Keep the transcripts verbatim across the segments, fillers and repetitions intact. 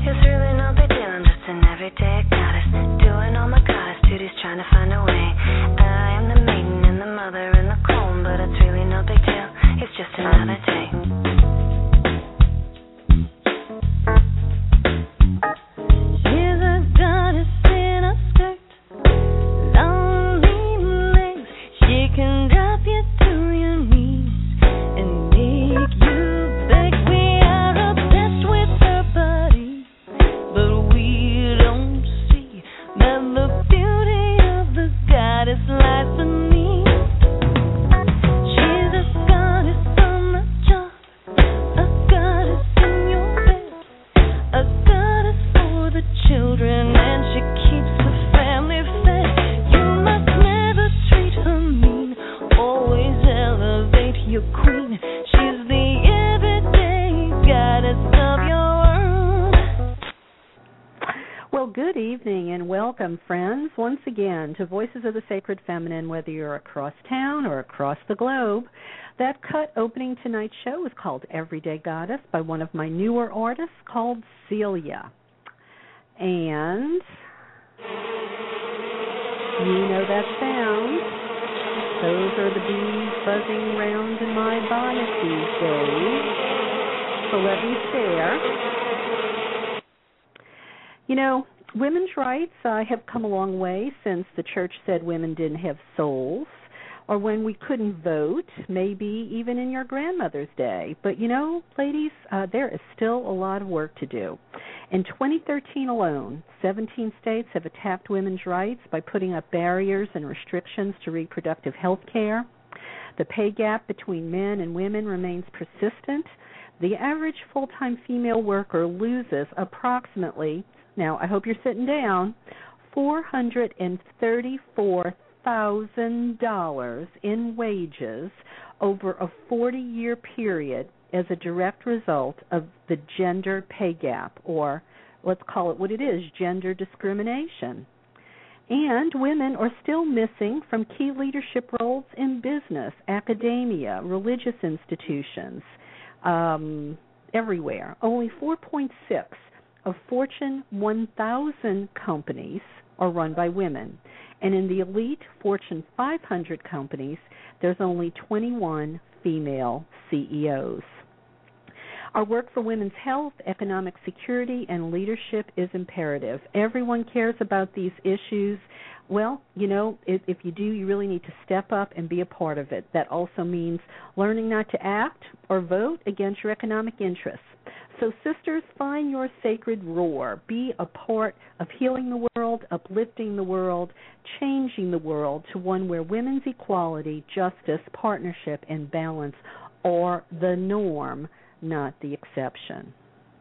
It's really no big deal, I'm just an everyday goddess, doing all my goddess duties, trying to find a way. I am the maiden and the mother and the clone, but it's really no big deal, it's just another day. She's a goddess in a skirt, long lean legs, she can drop you to your knees and make you beg. We are obsessed with her body, but we don't see that the beauty of the goddess lies beneath. She's a goddess on the job, a goddess in your bed, a goddess for the children, and she keeps the family fed. You must never treat her mean, always elevate your queen. She's the everyday goddess of your world. Well, good evening and welcome, friends, once again to Voices of the Sacred Feminine, whether you're across town or across the globe. That cut opening tonight's show is called Everyday Goddess by one of my newer artists called Celia. And you know that sound. Those are the bees buzzing round in my bonnet these days. So let me share. You know, women's rights uh, have come a long way since the church said women didn't have souls, or when we couldn't vote, maybe even in your grandmother's day. But, you know, ladies, uh, there is still a lot of work to do. In twenty thirteen alone, seventeen states have attacked women's rights by putting up barriers and restrictions to reproductive health care. The pay gap between men and women remains persistent. The average full-time female worker loses approximately, now I hope you're sitting down, four hundred thirty-four thousand dollars in wages over a forty-year period as a direct result of the gender pay gap, or let's call it what it is, gender discrimination. And women are still missing from key leadership roles in business, academia, religious institutions, um, everywhere. Only four point six of Fortune one thousand companies are run by women. And in the elite Fortune five hundred companies, there's only twenty-one female C E Os. Our work for women's health, economic security, and leadership is imperative. Everyone cares about these issues. Well, you know, if, if you do, you really need to step up and be a part of it. That also means learning not to act or vote against your economic interests. So, sisters, find your sacred roar. Be a part of healing the world, uplifting the world, changing the world to one where women's equality, justice, partnership, and balance are the norm, not the exception.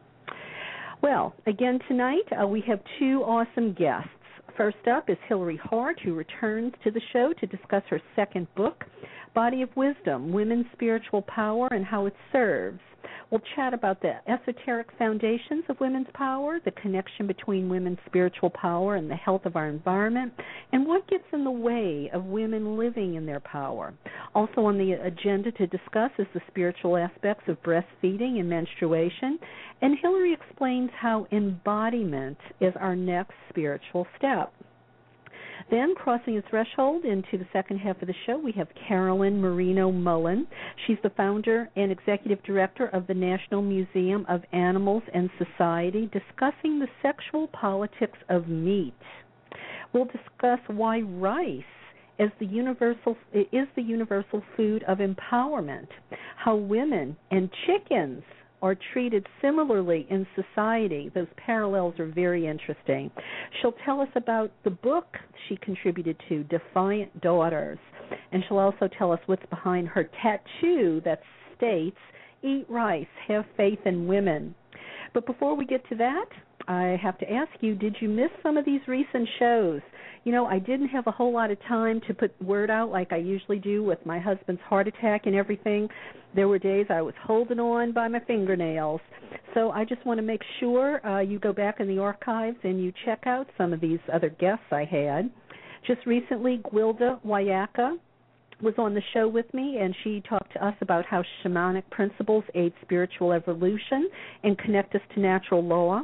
Well, again tonight uh, we have two awesome guests. First up is Hillary Hart, who returns to the show to discuss her second book, Body of Wisdom, Women's Spiritual Power and How It Serves. We'll chat about the esoteric foundations of women's power, the connection between women's spiritual power and the health of our environment, and what gets in the way of women living in their power. Also on the agenda to discuss is the spiritual aspects of breastfeeding and menstruation, and Hillary explains how embodiment is our next spiritual step. Then, crossing the threshold into the second half of the show, we have Carolyn Marino Mullen. She's the founder and executive director of the National Museum of Animals and Society, discussing the sexual politics of meat. We'll discuss why rice is the universal is the universal food of empowerment, how women and chickens are treated similarly in society. Those parallels are very interesting. She'll tell us about the book she contributed to, Defiant Daughters, and she'll also tell us what's behind her tattoo that states, "Eat rice, have faith in women." But before we get to that, I have to ask you, did you miss some of these recent shows? You know, I didn't have a whole lot of time to put word out like I usually do with my husband's heart attack and everything. There were days I was holding on by my fingernails. So I just want to make sure uh, you go back in the archives and you check out some of these other guests I had. Just recently, Gwilda Wayaka was on the show with me, and she talked to us about how shamanic principles aid spiritual evolution and connect us to natural law.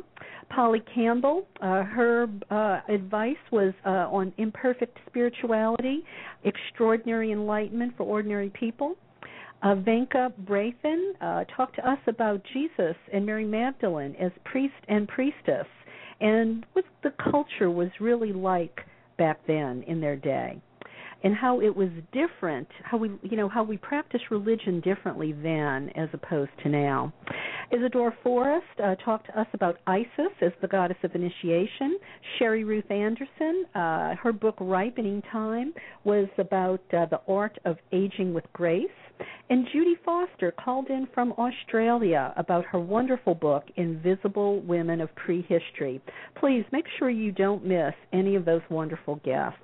Polly Campbell, uh, her uh, advice was uh, on imperfect spirituality, extraordinary enlightenment for ordinary people. Uh, Venka Brathen uh, talked to us about Jesus and Mary Magdalene as priest and priestess and what the culture was really like back then in their day, and how it was different, how we, you know, how we practice religion differently then as opposed to now. Isadora Forrest uh, talked to us about Isis as the goddess of initiation. Sherry Ruth Anderson, uh, her book Ripening Time was about uh, the art of aging with grace. And Judy Foster called in from Australia about her wonderful book, Invisible Women of Prehistory. Please make sure you don't miss any of those wonderful guests.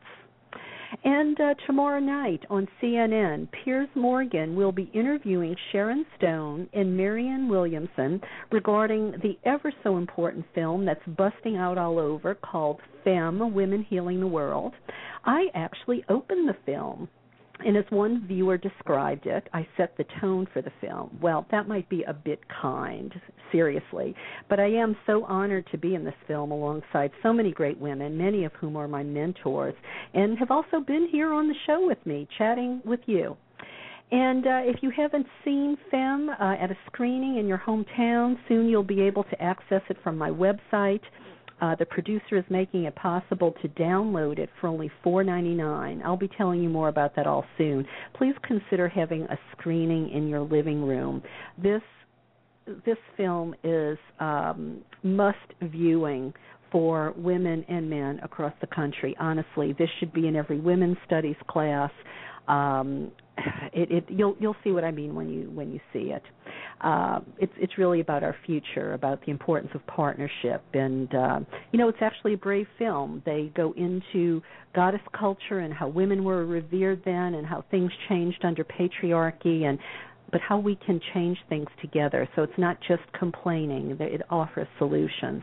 And uh, tomorrow night on C N N, Piers Morgan will be interviewing Sharon Stone and Marianne Williamson regarding the ever-so-important film that's busting out all over called Femme, Women Healing the World. I actually opened the film, and as one viewer described it, I set the tone for the film. Well, that might be a bit kind, seriously, but I am so honored to be in this film alongside so many great women, many of whom are my mentors, and have also been here on the show with me, chatting with you. And uh, if you haven't seen Femme uh, at a screening in your hometown, soon you'll be able to access it from my website. Uh, the producer is making it possible to download it for only four dollars and ninety-nine cents. I'll be telling you more about that all soon. Please consider having a screening in your living room. This this film is um, must viewing for women and men across the country. Honestly, this should be in every women's studies class. Um, it, it, you'll you'll see what I mean when you when you see it. Uh, it's it's really about our future, about the importance of partnership, and uh, you know, it's actually a brave film. They go into goddess culture and how women were revered then, and how things changed under patriarchy, and but how we can change things together. So it's not just complaining; it offers solutions.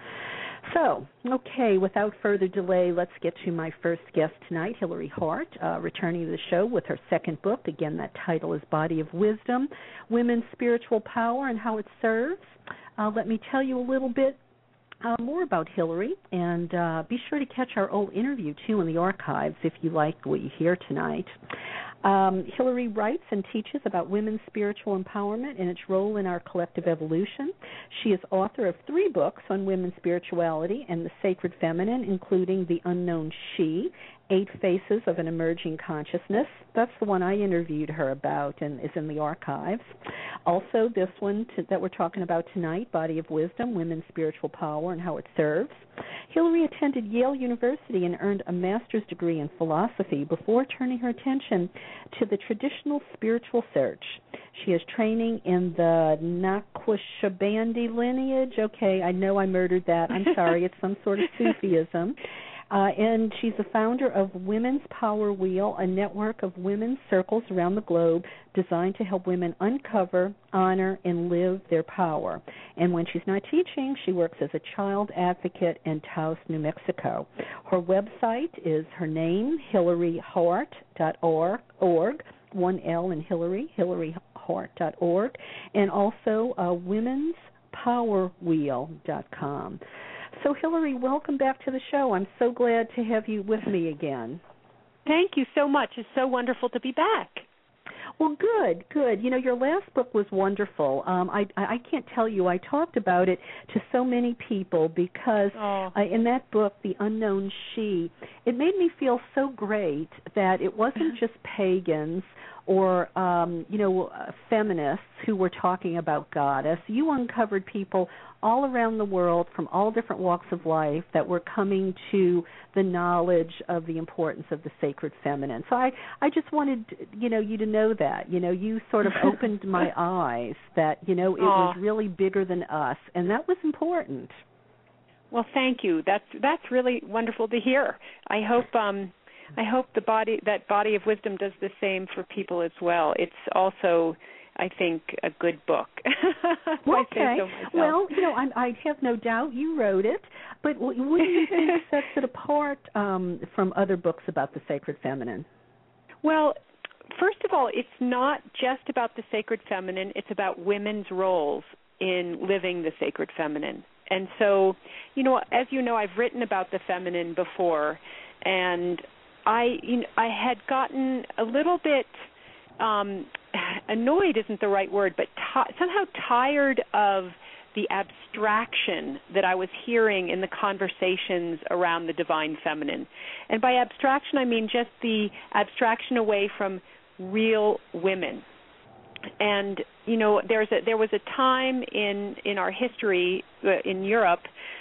So, okay, without further delay, let's get to my first guest tonight, Hillary Hart, uh, returning to the show with her second book. Again, that title is Body of Wisdom, Women's Spiritual Power and How It Serves. Uh, let me tell you a little bit uh, more about Hillary, and uh, be sure to catch our old interview, too, in the archives if you like what you hear tonight. Um, Hillary writes and teaches about women's spiritual empowerment and its role in our collective evolution. She is author of three books on women's spirituality and the sacred feminine, including The Unknown She, Eight Faces of an Emerging Consciousness. That's the one I interviewed her about and is in the archives. Also, this one to, that we're talking about tonight, Body of Wisdom, Women's Spiritual Power and How It Serves. Hillary attended Yale University and earned a master's degree in philosophy before turning her attention to the traditional spiritual search. She has training in the Naqshbandi lineage. Okay, I know I murdered that. I'm sorry. It's some sort of Sufism. Uh, and she's the founder of Women's Power Wheel, a network of women's circles around the globe designed to help women uncover, honor, and live their power. And when she's not teaching, she works as a child advocate in Taos, New Mexico. Her website is her name, hillary hart dot org, one L in Hillary, hillary hart dot org, and also uh, womens power wheel dot com. So, Hillary, welcome back to the show. I'm so glad to have you with me again. Thank you so much. It's so wonderful to be back. Well, good, good. You know, your last book was wonderful. Um, I, I can't tell you, I talked about it to so many people because oh. uh, in that book, The Unknown She, it made me feel so great that it wasn't just pagans or, um, you know, uh, feminists who were talking about goddess. You uncovered people all around the world from all different walks of life that were coming to the knowledge of the importance of the sacred feminine. So I, I just wanted, you know, you to know that. You know, you sort of opened my eyes that, you know, it Aww. was really bigger than us, and that was important. Well, thank you. That's that's really wonderful to hear. I hope um, I hope the body that Body of Wisdom does the same for people as well. It's also, I think, a good book. Okay. So well, you know, I, I have no doubt you wrote it, but what do you think sets it apart um, from other books about the sacred feminine? Well, first of all, it's not just about the sacred feminine. It's about women's roles in living the sacred feminine. And so, you know, as you know, I've written about the feminine before, and I, you know, I had gotten a little bit um, annoyed isn't the right word, but t- somehow tired of the abstraction that I was hearing in the conversations around the divine feminine. And by abstraction, I mean just the abstraction away from real women. And, you know, there's a, there was a time in, in our history uh, in Europe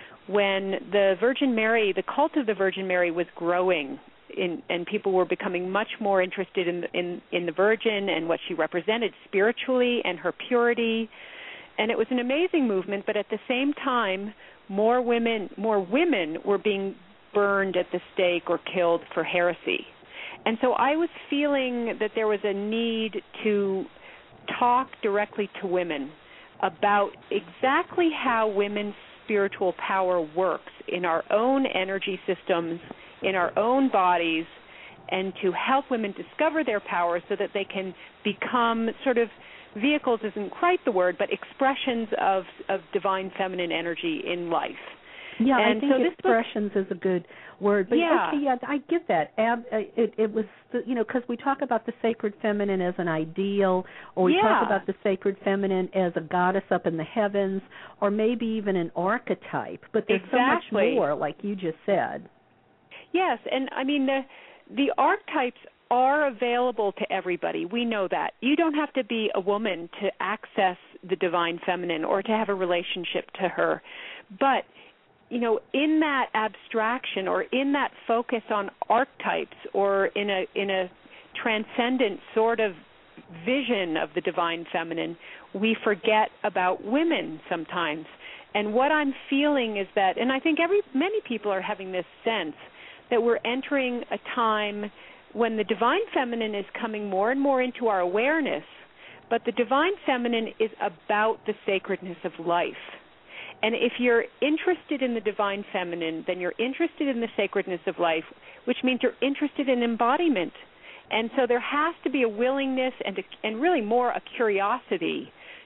when the Virgin Mary, the cult of the Virgin Mary was growing, in, and people were becoming much more interested in, in, in the Virgin and what she represented spiritually and her purity. And it was an amazing movement, but at the same time, more women, more women were being burned at the stake or killed for heresy. And so I was feeling that there was a need to talk directly to women about exactly how women's spiritual power works in our own energy systems, in our own bodies, and to help women discover their power so that they can become sort of vehicles isn't quite the word, but expressions of, of divine feminine energy in life. Yeah, and I think so expressions this is a good word. But yeah. okay, yeah, I get that. Ab, it, it was, the, you know, because we talk about the sacred feminine as an ideal, or we yeah. talk about the sacred feminine as a goddess up in the heavens, or maybe even an archetype. But there's exactly. so much more, like you just said. Yes, and I mean, the, the archetypes are available to everybody. We know that. You don't have to be a woman to access the divine feminine or to have a relationship to her. But, you know, in that abstraction or in that focus on archetypes or in a in a transcendent sort of vision of the divine feminine, we forget about women sometimes. And what I'm feeling is that, and I think every many people are having this sense, that we're entering a time when the divine feminine is coming more and more into our awareness, but the divine feminine is about the sacredness of life. And if you're interested in the divine feminine, then you're interested in the sacredness of life, which means you're interested in embodiment. And so there has to be a willingness and, a, and really more a curiosity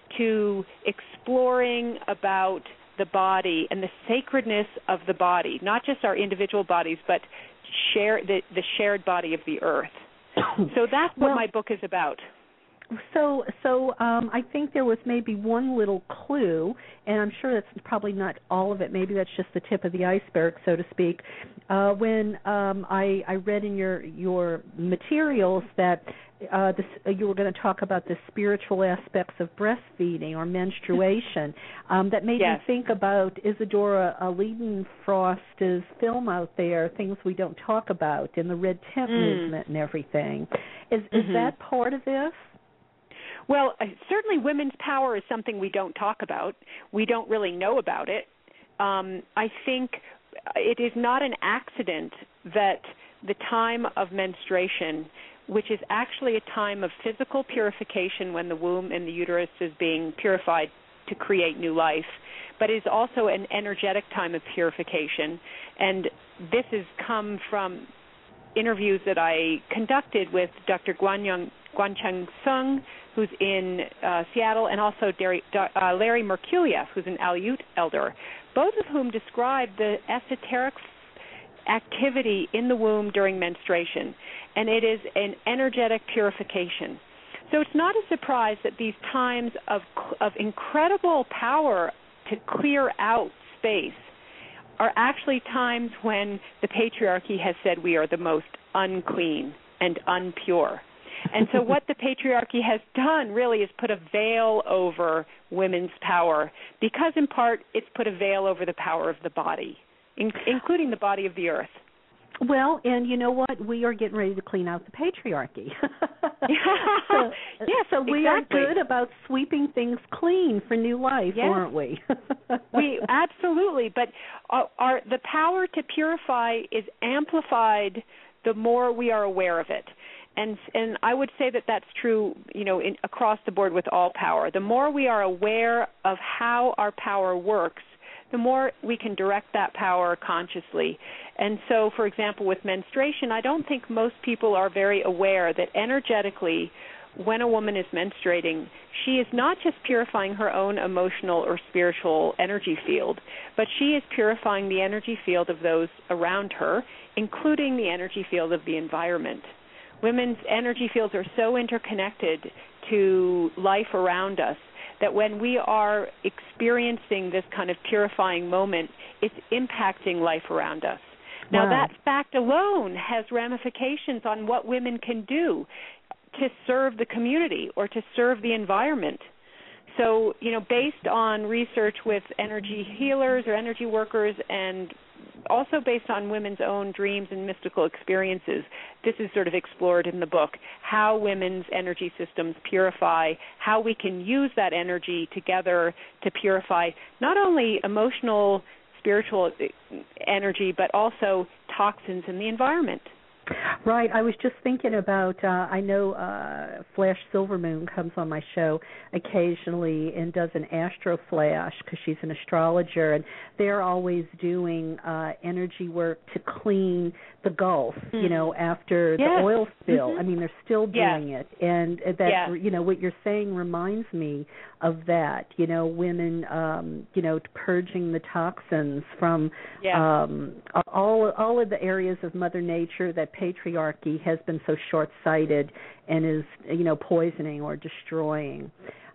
to exploring about the body and the sacredness of the body, not just our individual bodies, but share the, the shared body of the earth. So that's what well, my book is about. So, so um, I think there was maybe one little clue, and I'm sure that's probably not all of it. Maybe that's just the tip of the iceberg, so to speak. Uh, when um, I, I read in your your materials that uh, this, uh, you were going to talk about the spiritual aspects of breastfeeding or menstruation, um, that made yes. me think about Isadora uh, Leidenfrost's film out there, Things We Don't Talk About, in the Red Tent mm. movement and everything. Is, mm-hmm. is that part of this? Well, uh, certainly women's power is something we don't talk about. We don't really know about it. Um, I think it is not an accident that the time of menstruation, which is actually a time of physical purification when the womb and the uterus is being purified to create new life, but is also an energetic time of purification. And this has come from interviews that I conducted with Doctor Guanyang, Guancheng Sung, who's in uh, Seattle, and also Derry, uh, Larry Merkuliev, who's an Aleut elder, both of whom describe the esoteric activity in the womb during menstruation, and it is an energetic purification. So it's not a surprise that these times of of incredible power to clear out space are actually times when the patriarchy has said we are the most unclean and unpure. And so what the patriarchy has done really is put a veil over women's power, because in part it's put a veil over the power of the body, in, including the body of the earth. Well, and you know what? We are getting ready to clean out the patriarchy. so, yes, so we exactly. are good about sweeping things clean for new life, yes. aren't we? we absolutely, but our, our, the power to purify is amplified the more we are aware of it. And and I would say that that's true, you know, in, across the board with all power. The more we are aware of how our power works, the more we can direct that power consciously. And so, for example, with menstruation, I don't think most people are very aware that energetically when a woman is menstruating, she is not just purifying her own emotional or spiritual energy field, but she is purifying the energy field of those around her, including the energy field of the environment. Women's energy fields are so interconnected to life around us that when we are experiencing this kind of purifying moment, it's impacting life around us. Now, wow. that fact alone has ramifications on what women can do to serve the community or to serve the environment. So, you know, based on research with energy healers or energy workers, and also based on women's own dreams and mystical experiences, this is sort of explored in the book, how women's energy systems purify, how we can use that energy together to purify not only emotional, spiritual energy, but also toxins in the environment. Right. I was just thinking about, uh, I know uh, Flash Silvermoon comes on my show occasionally and does an astro flash because she's an astrologer, and they're always doing uh, energy work to clean the Gulf, mm-hmm. you know, after yes. the oil spill. Mm-hmm. I mean, they're still doing yes. it. And that, yes. you know, what you're saying reminds me of that, you know, women, um, you know, purging the toxins from yeah. um, all, all of the areas of Mother Nature that patriarchy has been so short-sighted and is, you know, poisoning or destroying.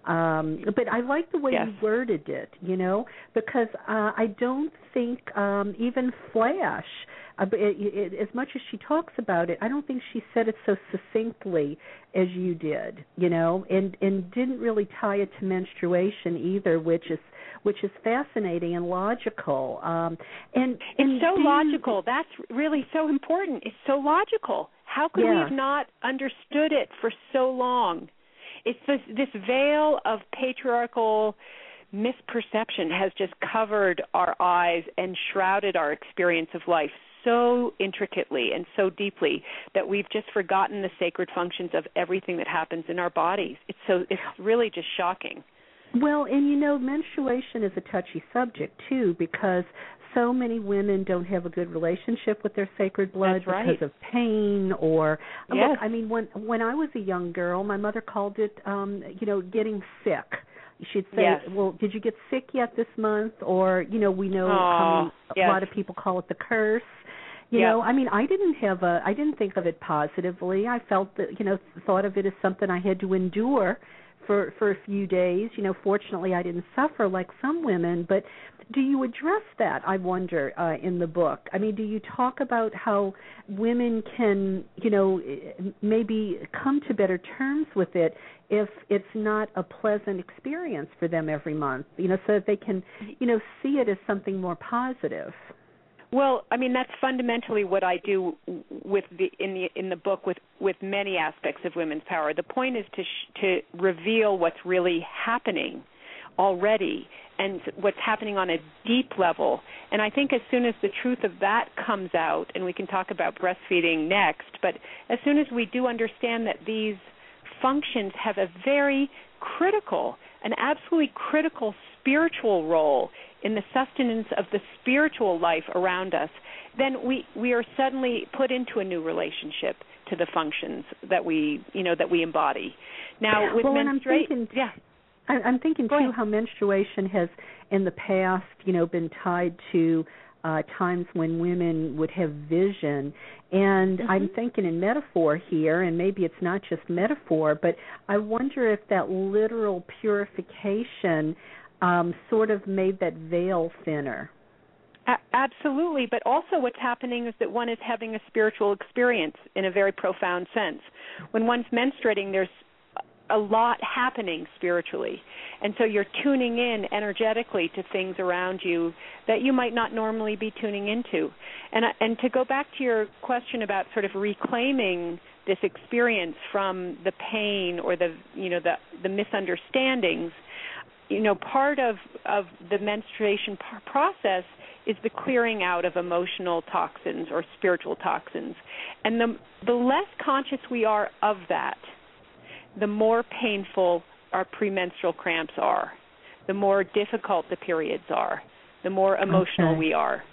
Um, but I like the way yes. you worded it, you know, because uh, I don't think um, even Flash, uh, it, it, as much as she talks about it, I don't think she said it so succinctly as you did, you know, and, and didn't really tie it to menstruation either, which is which is fascinating and logical. Um, and and it's so do, logical. That's really so important. It's so logical. How could yeah. we have not understood it for so long? It's this, this veil of patriarchal misperception has just covered our eyes and shrouded our experience of life so intricately and so deeply that we've just forgotten the sacred functions of everything that happens in our bodies. It's so it's really just shocking. Well, and you know, menstruation is a touchy subject too, because so many women don't have a good relationship with their sacred blood That's right. because of pain or yes. look, I mean, when when I was a young girl, my mother called it um, you know, getting sick. She'd say, yes. well, did you get sick yet this month? Or, you know, we know Aww, how many, yes. a lot of people call it the curse. You yep. know, I mean, I didn't have a, I didn't think of it positively. I felt that, you know, thought of it as something I had to endure for for a few days. You know, fortunately, I didn't suffer like some women. But do you address that, I wonder, uh, in the book? I mean, do you talk about how women can, you know, maybe come to better terms with it if it's not a pleasant experience for them every month, you know, so that they can, you know, see it as something more positive? Well, I mean, that's fundamentally what I do with the in the in the book with, with many aspects of women's power. The point is to sh- to reveal what's really happening already and what's happening on a deep level. And I think as soon as the truth of that comes out, and we can talk about breastfeeding next, but as soon as we do understand that these functions have a very critical, an absolutely critical spiritual role in the sustenance of the spiritual life around us, then we, we are suddenly put into a new relationship to the functions that we, you know, that we embody. Now, with well, menstruation, and I'm thinking, yeah. I'm thinking Go too ahead. how menstruation has, in the past, you know, been tied to uh, times when women would have vision. And mm-hmm. I'm thinking in metaphor here, and maybe it's not just metaphor, but I wonder if that literal purification um, sort of made that veil thinner. A- absolutely, but also what's happening is that one is having a spiritual experience in a very profound sense. When one's menstruating, there's a lot happening spiritually, and so you're tuning in energetically to things around you that you might not normally be tuning into. And and to go back to your question about sort of reclaiming this experience from the pain or the you know the the misunderstandings, you know, part of of the menstruation p- process is the clearing out of emotional toxins or spiritual toxins, and the the less conscious we are of that, the more painful our premenstrual cramps are, the more difficult the periods are, the more emotional okay. we are.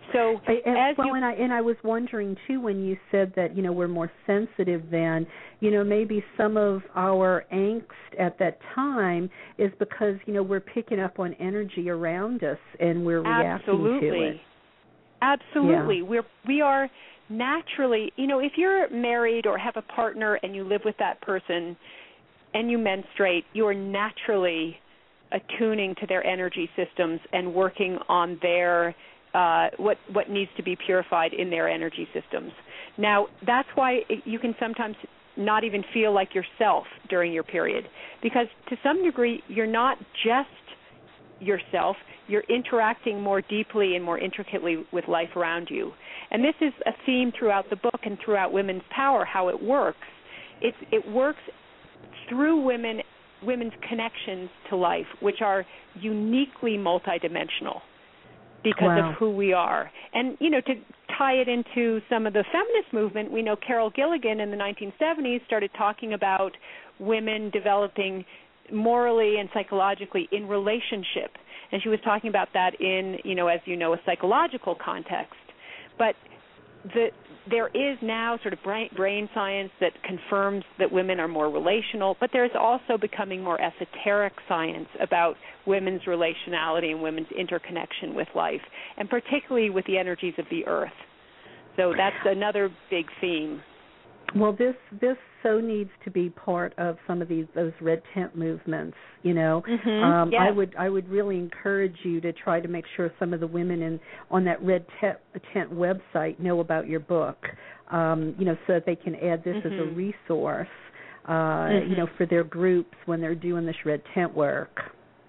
So I, and, as well, you, and I and I was wondering too when you said that you know we're more sensitive than you know maybe some of our angst at that time is because you know we're picking up on energy around us and we're reacting absolutely, to it. Absolutely, Yeah. we're we are naturally, you know, if you're married or have a partner and you live with that person and you menstruate, you are naturally attuning to their energy systems and working on their uh, what what needs to be purified in their energy systems. Now, that's why it, you can sometimes not even feel like yourself during your period, because to some degree you're not just yourself, you're interacting more deeply and more intricately with life around you. And this is a theme throughout the book and throughout Women's Power, how it works. It, it works through women women's connections to life, which are uniquely multidimensional because wow. of who we are. And, you know, to tie it into some of the feminist movement, we know Carol Gilligan in the nineteen seventies started talking about women developing morally and psychologically in relationship. And she was talking about that in, you know, as you know, a psychological context. But the there is now sort of brain, brain science that confirms that women are more relational, but there's also becoming more esoteric science about women's relationality and women's interconnection with life, and particularly with the energies of the earth. So that's another big theme. Well, this this so needs to be part of some of these those red tent movements. You know, mm-hmm. um, yes. I would I would really encourage you to try to make sure some of the women in on that red tent, tent website know about your book. Um, you know, so that they can add this mm-hmm. as a resource. Uh, mm-hmm. You know, for their groups when they're doing this red tent work.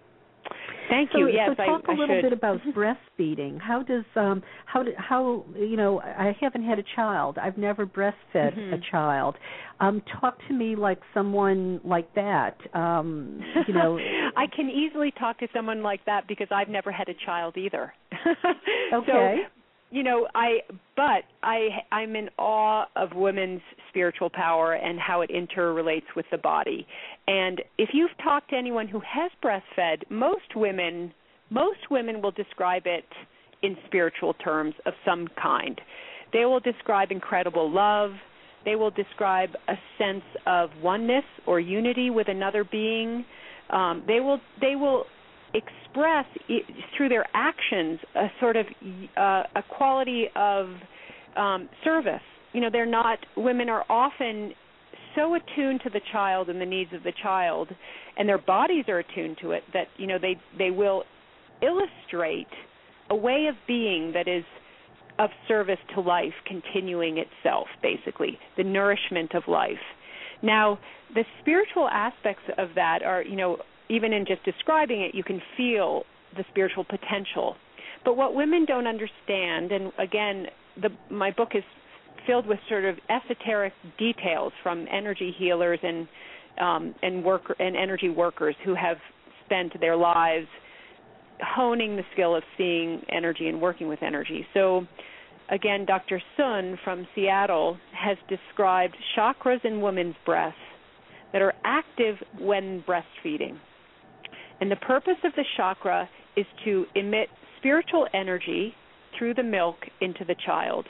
Thank so, you. Yes, so talk I, a little I bit about breastfeeding. How does um how do, how you know I haven't had a child. I've never breastfed mm-hmm. a child. Um, talk to me like someone like that. Um, you know, I can easily talk to someone like that because I've never had a child either. Okay. So, you know, I but I I'm in awe of women's spiritual power and how it interrelates with the body. And if you've talked to anyone who has breastfed, most women most women will describe it in spiritual terms of some kind. They will describe incredible love. They will describe a sense of oneness or unity with another being. Um, they will they will express through their actions a sort of uh, a quality of um, service. You know, they're not, women are often so attuned to the child and the needs of the child, and their bodies are attuned to it, that, you know, they, they will illustrate a way of being that is of service to life, continuing itself, basically, the nourishment of life. Now, the spiritual aspects of that are, you know, even in just describing it, you can feel the spiritual potential. But what women don't understand, and again, the, my book is filled with sort of esoteric details from energy healers and um, and worker and energy workers who have spent their lives honing the skill of seeing energy and working with energy. So, again, Doctor Sun from Seattle has described chakras in women's breasts that are active when breastfeeding. And the purpose of the chakra is to emit spiritual energy through the milk into the child.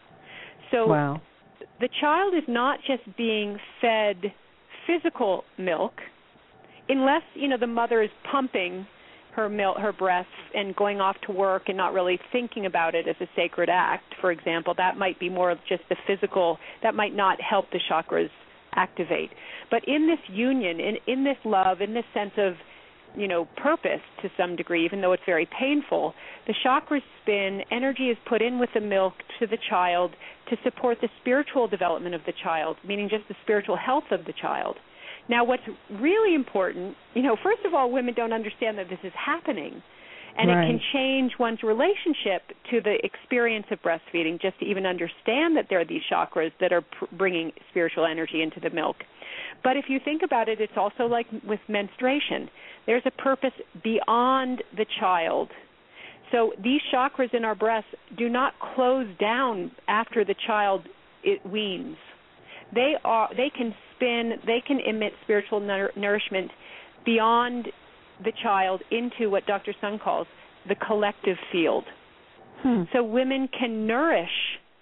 So wow. the child is not just being fed physical milk, unless, you know, the mother is pumping her milk, her breasts, and going off to work and not really thinking about it as a sacred act, for example. That might be more of just the physical, that might not help the chakras activate. But in this union, in, in this love, in this sense of, you know, purpose to some degree, even though it's very painful, the chakras spin, energy is put in with the milk to the child to support the spiritual development of the child, meaning just the spiritual health of the child. Now, what's really important, you know, first of all, women don't understand that this is happening, and right. it can change one's relationship to the experience of breastfeeding just to even understand that there are these chakras that are pr- bringing spiritual energy into the milk. But if you think about it, it's also like with menstruation. There's a purpose beyond the child. So these chakras in our breasts do not close down after the child it weans. They are. They can spin. They can emit spiritual nour- nourishment beyond the child into what Doctor Sun calls the collective field. Hmm. So women can nourish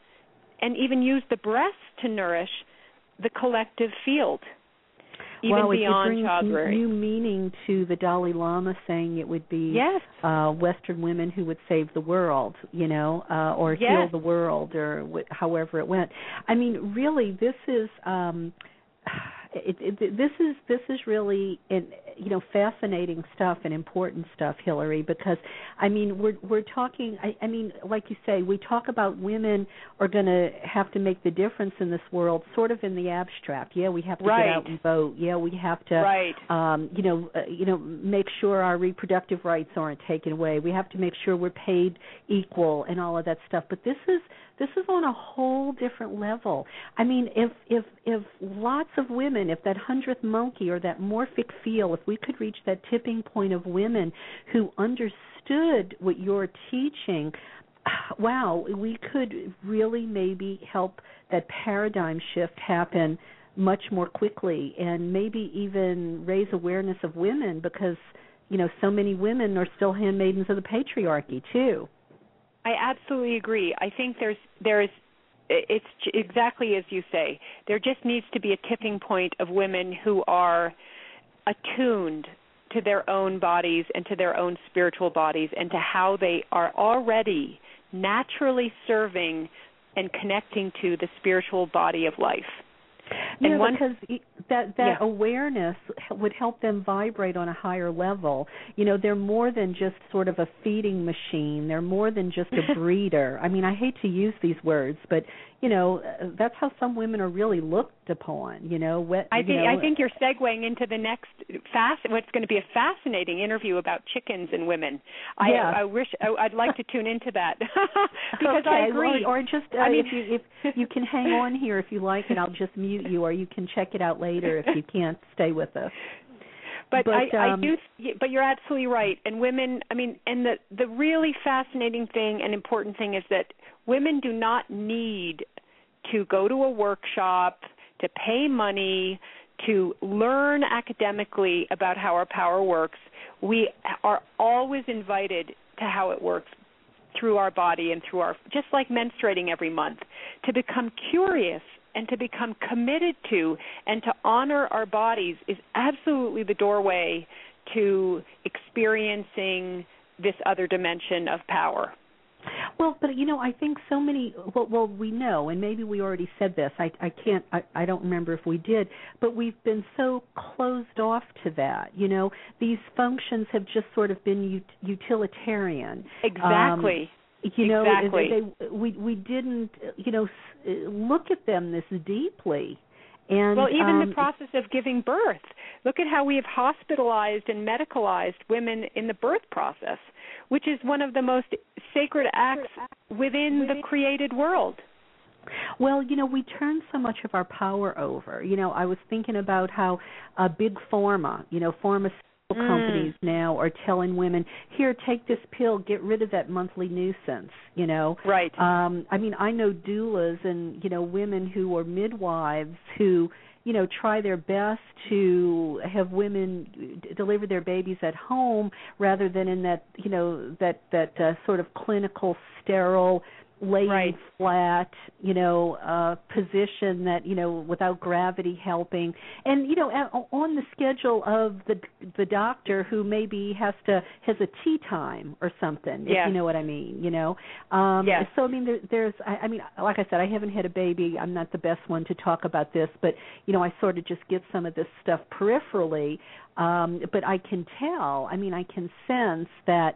and even use the breast to nourish the collective field, even well, beyond it brings child rearing. new meaning to the Dalai Lama saying it would be yes. uh, Western women who would save the world, you know, uh, or yes. heal the world, or wh- however it went. I mean, really, this is um, it, it, this is this is really in, you know, fascinating stuff and important stuff, Hillary, because I mean we're we're talking. I, I mean, like you say, we talk about women are going to have to make the difference in this world, sort of in the abstract. Yeah, we have to right. get out and vote. Yeah, we have to, right. um, you know, uh, you know, make sure our reproductive rights aren't taken away. We have to make sure we're paid equal and all of that stuff. But this is this is on a whole different level. I mean, if if if lots of women, if that hundredth monkey or that morphic feel, if we could reach that tipping point of women who understood what you're teaching, wow, we could really maybe help that paradigm shift happen much more quickly, and maybe even raise awareness of women, because, you know, so many women are still handmaidens of the patriarchy too. I absolutely agree. I think there's there's it's exactly as you say. There just needs to be a tipping point of women who are attuned to their own bodies and to their own spiritual bodies, and to how they are already naturally serving and connecting to the spiritual body of life. Yeah, and one, because that that yeah. awareness would help them vibrate on a higher level. You know, they're more than just sort of a feeding machine. They're more than just a breeder. I mean, I hate to use these words, but you know, that's how some women are really looked upon. You know, what, I you think know, I think you're segueing into the next fast. What's going to be a fascinating interview about chickens and women. Yeah. I, I wish I, I'd like to tune into that because okay, I agree. Or, or just uh, I mean, if you if you can hang on here if you like, and I'll just mute you, or you can check it out later if you can't stay with us. But, but I, um, I do. But you're absolutely right. And women, I mean, and the the really fascinating thing and important thing is that women do not need to go to a workshop, to pay money, to learn academically about how our power works. We are always invited to how it works through our body and through our, just like menstruating every month, to become curious and to become committed to and to honor our bodies is absolutely the doorway to experiencing this other dimension of power. Well, but you know, I think so many. Well, well, we know, and maybe we already said this. I, I can't. I, I don't remember if we did, but we've been so closed off to that. You know, these functions have just sort of been ut- utilitarian. Exactly. Um, you know, exactly. they, they, we we didn't, you know, look at them this deeply. And, well, even um, the process of giving birth. Look at how we have hospitalized and medicalized women in the birth process, which is one of the most sacred acts within the created world. Well, you know, we turn so much of our power over. You know, I was thinking about how uh, big pharma, you know, pharmaceutical mm. companies now are telling women, here, take this pill, get rid of that monthly nuisance, you know. Right. Um, I mean, I know doulas and, you know, women who are midwives who, you know, try their best to have women d- deliver their babies at home rather than in that, you know, that, that uh, sort of clinical, sterile, laying right. flat, you know, uh, position that, you know, without gravity helping. And, you know, on the schedule of the the doctor who maybe has to, has a tea time or something, yeah. if you know what I mean, you know. Um, yeah. So, I mean, there, there's, I, I mean, like I said, I haven't had a baby. I'm not the best one to talk about this, but, you know, I sort of just get some of this stuff peripherally. Um, but I can tell, I mean, I can sense that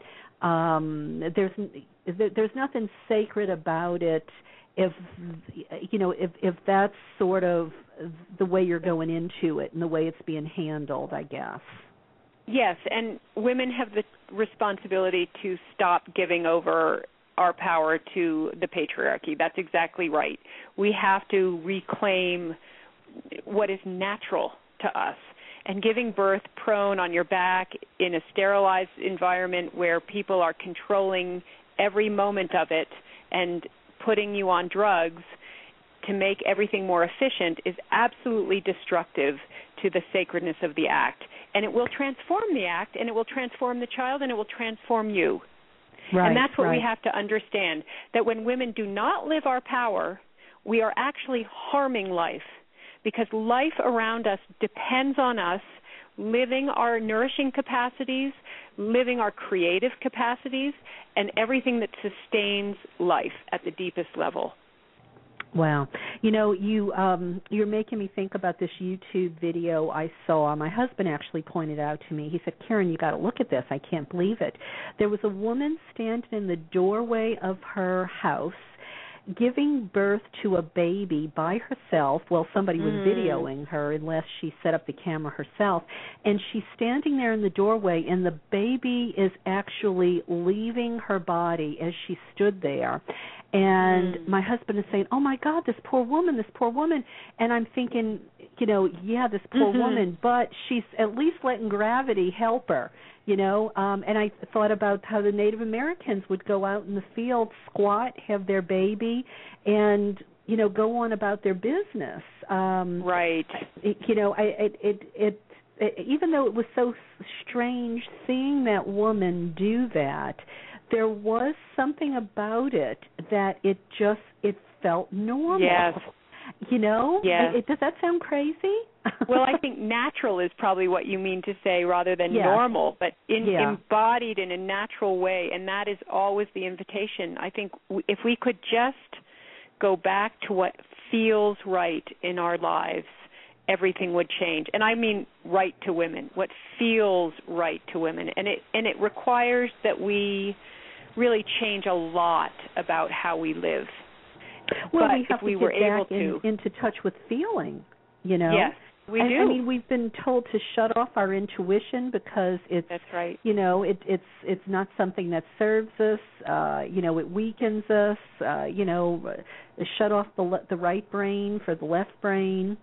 um, there's there's nothing sacred about it if, you know, if if that's sort of the way you're going into it and the way it's being handled, I guess. Yes, and women have the responsibility to stop giving over our power to the patriarchy. That's exactly right. We have to reclaim what is natural to us. And giving birth prone on your back in a sterilized environment where people are controlling every moment of it and putting you on drugs to make everything more efficient is absolutely destructive to the sacredness of the act. And it will transform the act, and it will transform the child, and it will transform you. Right, and that's what right. we have to understand, that when women do not live our power, we are actually harming life, because life around us depends on us living our nourishing capacities, living our creative capacities, and everything that sustains life at the deepest level. Wow. You know, you, um, you're making me think about this YouTube video I saw. My husband actually pointed out to me. He said, Karen, you got to look at this. I can't believe it. There was a woman standing in the doorway of her house giving birth to a baby by herself. Well, somebody was Mm. videoing her, unless she set up the camera herself. And she's standing there in the doorway, and the baby is actually leaving her body as she stood there. And Mm. my husband is saying, oh, my God, this poor woman, this poor woman. And I'm thinking, you know, yeah, this poor Mm-hmm. woman, but she's at least letting gravity help her. You know, um, and I thought about how the Native Americans would go out in the field, squat, have their baby, and, you know, go on about their business. Um, right. It, you know, I, it, it, it, it, even though it was so strange seeing that woman do that, there was something about it that it just, it felt normal. Yes. You know? Yes. It, it, does that sound crazy? Well, I think natural is probably what you mean to say rather than yes. normal, but in, yeah. embodied in a natural way, and that is always the invitation. I think w- if we could just go back to what feels right in our lives, everything would change. And I mean right to women, what feels right to women. And it and it requires that we really change a lot about how we live. Well, but we have if we to were get able back in, to into touch with feeling, you know? Yes, we I, do. I mean, we've been told to shut off our intuition because it's, That's right. you know, it, it's it's not something that serves us. Uh, you know, it weakens us. Uh, you know, shut off the le- the right brain for the left brain.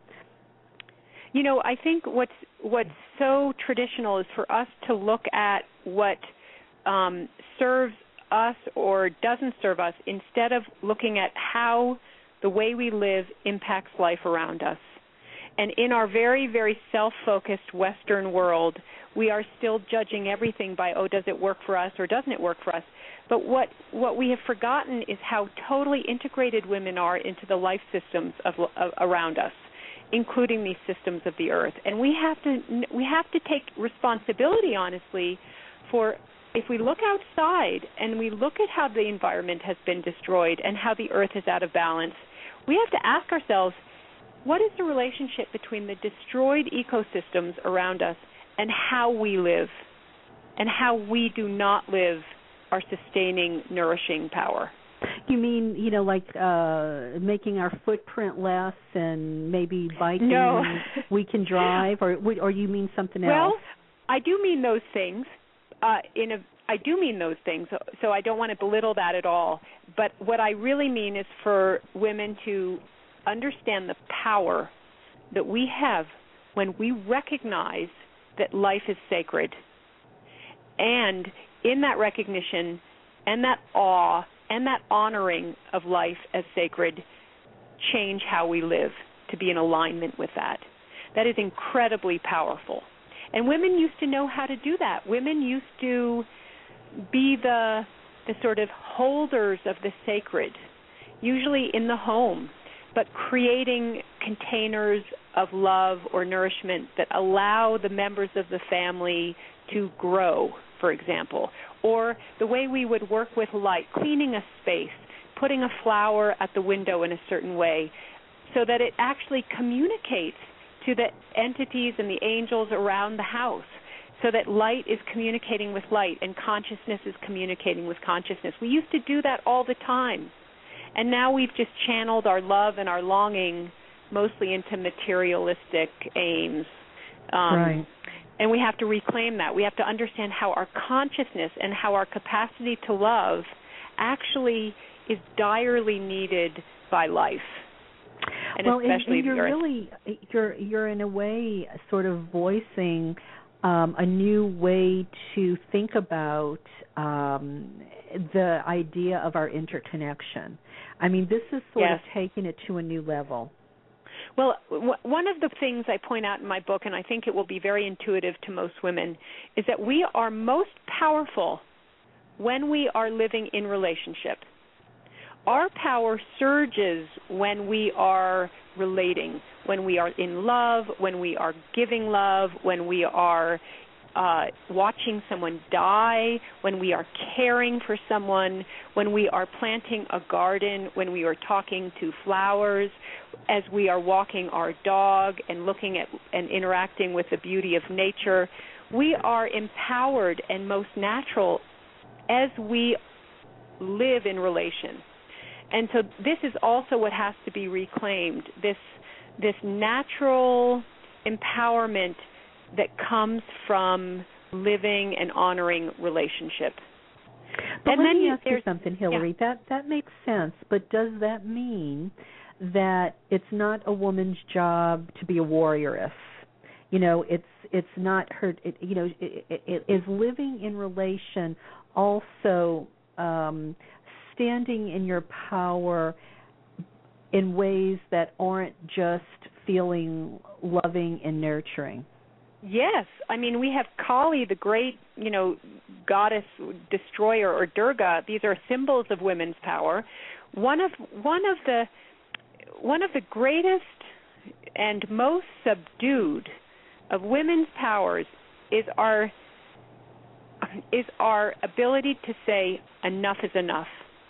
You know, I think what's what's so traditional is for us to look at what um, serves us or doesn't serve us, instead of looking at how the way we live impacts life around us. And in our very, very self-focused Western world, we are still judging everything by, oh, does it work for us or doesn't it work for us? But what, what we have forgotten is how totally integrated women are into the life systems of, of, around us, including these systems of the earth. And we have to we have to take responsibility, honestly, for if we look outside and we look at how the environment has been destroyed and how the earth is out of balance, we have to ask ourselves, what is the relationship between the destroyed ecosystems around us and how we live, and how we do not live our sustaining, nourishing power? You mean, you know, like uh, making our footprint less and maybe biking No. we can drive, or or you mean something else? Well, I do mean those things. Uh, in a, I do mean those things, so, so I don't want to belittle that at all. But what I really mean is for women to understand the power that we have when we recognize that life is sacred. And in that recognition and that awe and that honoring of life as sacred, change how we live to be in alignment with that. That is incredibly powerful. And women used to know how to do that. Women used to be the the sort of holders of the sacred, usually in the home, but creating containers of love or nourishment that allow the members of the family to grow, for example. Or the way we would work with light, cleaning a space, putting a flower at the window in a certain way so that it actually communicates to the entities and the angels around the house, so that light is communicating with light and consciousness is communicating with consciousness. We used to do that all the time. And now we've just channeled our love and our longing mostly into materialistic aims. Um, right. And we have to reclaim that. We have to understand how our consciousness and how our capacity to love actually is direly needed by life. And well, especially and, and you're the earth. really you're you're in a way sort of voicing um, a new way to think about um, the idea of our interconnection. I mean, this is sort yes. of taking it to a new level. Well, w- one of the things I point out in my book, and I think it will be very intuitive to most women, is that we are most powerful when we are living in relationship. Our power surges when we are relating, when we are in love, when we are giving love, when we are uh, watching someone die, when we are caring for someone, when we are planting a garden, when we are talking to flowers, as we are walking our dog and looking at and interacting with the beauty of nature. We are empowered and most natural as we live in relation. And so this is also what has to be reclaimed, this this natural empowerment that comes from living and honoring relationship. But and let then me ask you there's, something, Hillary. Yeah. That that makes sense, but does that mean that it's not a woman's job to be a warrioress? You know, it's it's not her. It, you know, it, it, it, is living in relation also um, standing in your power in ways that aren't just feeling loving and nurturing? Yes. I mean, we have Kali, the great, you know, goddess destroyer, or Durga. These are symbols of women's power. One of one of the one of the greatest and most subdued of women's powers is our is our ability to say enough is enough.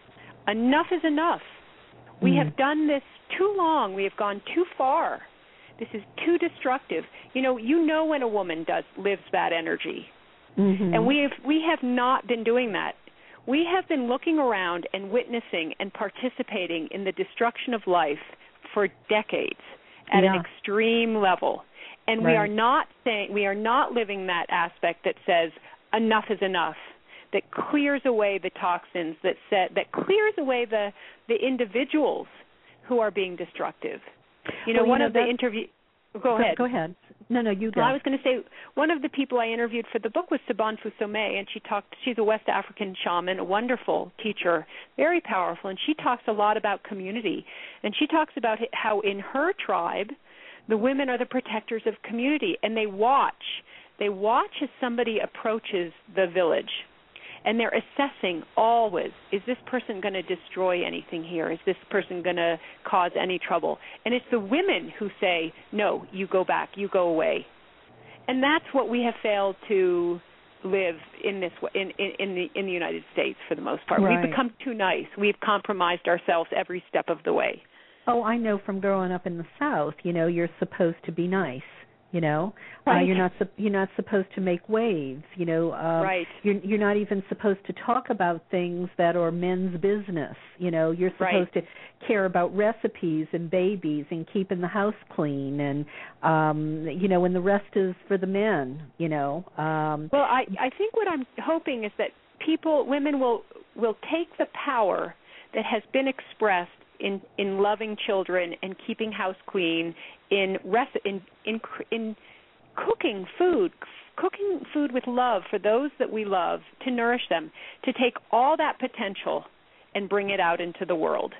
Enough is enough. We mm. have done this too long. We have gone too far. This is too destructive. You know, you know when a woman does lives bad energy. Mm-hmm. And we have we have not been doing that. We have been looking around and witnessing and participating in the destruction of life for decades at yeah. an extreme level. And right. we are not saying we are not living that aspect that says enough is enough, that clears away the toxins, that set, that clears away the, the individuals who are being destructive. You know, well, one you know, of the interview. Go, go ahead. Go ahead. No, no, you go. Well, I was going to say one of the people I interviewed for the book was Sabanfu Some, and she talked. She's a West African shaman, a wonderful teacher, very powerful, and she talks a lot about community. And she talks about how in her tribe, the women are the protectors of community, and they watch. They watch as somebody approaches the village, and they're assessing always, is this person going to destroy anything here? Is this person going to cause any trouble? And it's the women who say, no, you go back, you go away. And that's what we have failed to live in this in in, in the in the United States for the most part. Right. We've become too nice. We've compromised ourselves every step of the way. Oh, I know from growing up in the South, you know, you're supposed to be nice. You know, right. uh, you're not you're not supposed to make waves. You know, um, right. You're you're not even supposed to talk about things that are men's business. You know, you're supposed right. to care about recipes and babies and keeping the house clean, and um, you know, and the rest is for the men. You know. Um, well, I I think what I'm hoping is that people, women will will take the power that has been expressed in in loving children and keeping house clean, in rec- in, in in cooking food, cooking food with love for those that we love, to nourish them, to take all that potential and bring it out into the world.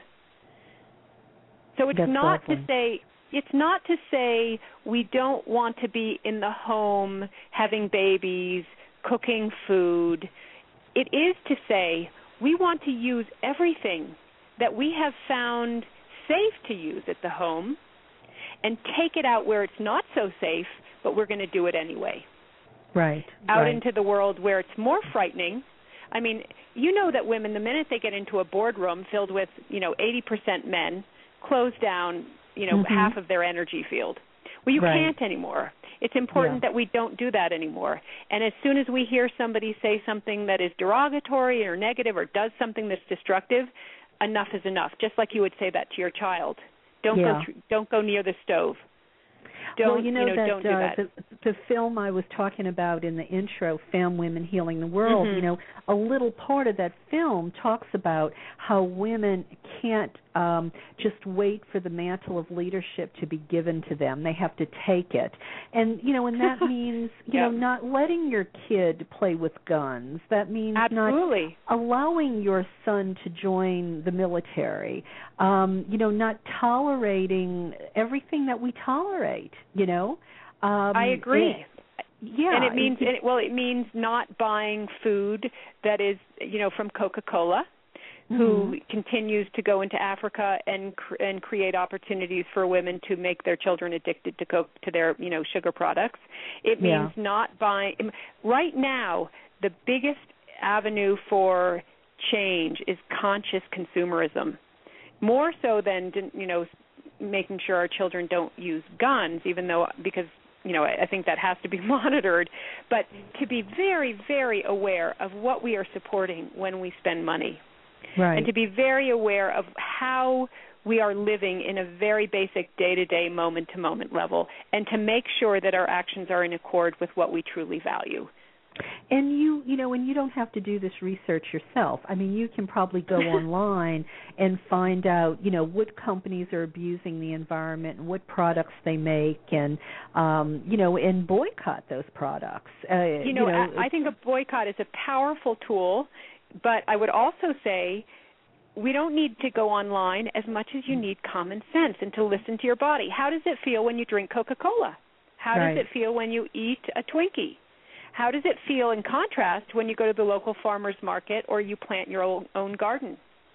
So it's That's not awesome. to say it's not to say we don't want to be in the home having babies, cooking food. It is to say we want to use everything that we have found safe to use at the home and take it out where it's not so safe, but we're going to do it anyway. Right. Out right. into the world where it's more frightening. I mean, you know that women, the minute they get into a boardroom filled with, you know, eighty percent men, close down, you know, mm-hmm. half of their energy field. Well, you right. can't anymore. It's important yeah. that we don't do that anymore. And as soon as we hear somebody say something that is derogatory or negative or does something that's destructive, enough is enough. Just like you would say that to your child. Don't yeah. go through, don't go near the stove. Don't, well, you know, you know that, don't do uh, that. The, the film I was talking about in the intro, Femme Women Healing the World, mm-hmm. you know, a little part of that film talks about how women can't um, just wait for the mantle of leadership to be given to them. They have to take it. And, you know, and that means, you yep. know, not letting your kid play with guns. That means Absolutely. not allowing your son to join the military. Um, you know, not tolerating everything that we tolerate. You know, um, I agree. It, Yeah. And it means, and it, well, it means not buying food that is, you know, from Coca-Cola, mm-hmm. who continues to go into Africa and and create opportunities for women to make their children addicted to Coke, to their, you know, sugar products. It means yeah. not buying. Right now, the biggest avenue for change is conscious consumerism, more so than, you know, making sure our children don't use guns, even though, because, you know, I think that has to be monitored, but to be very, very aware of what we are supporting when we spend money. Right. And to be very aware of how we are living in a very basic day-to-day, moment-to-moment level, and to make sure that our actions are in accord with what we truly value. And you, you know, and you don't have to do this research yourself. I mean, you can probably go online and find out, you know, what companies are abusing the environment and what products they make, and, um, you know, and boycott those products. Uh, you know, you know I, I think a boycott is a powerful tool, but I would also say we don't need to go online as much as you need common sense and to listen to your body. How does it feel when you drink Coca-Cola? How right. does it feel when you eat a Twinkie? How does it feel in contrast when you go to the local farmer's market or you plant your own, own garden?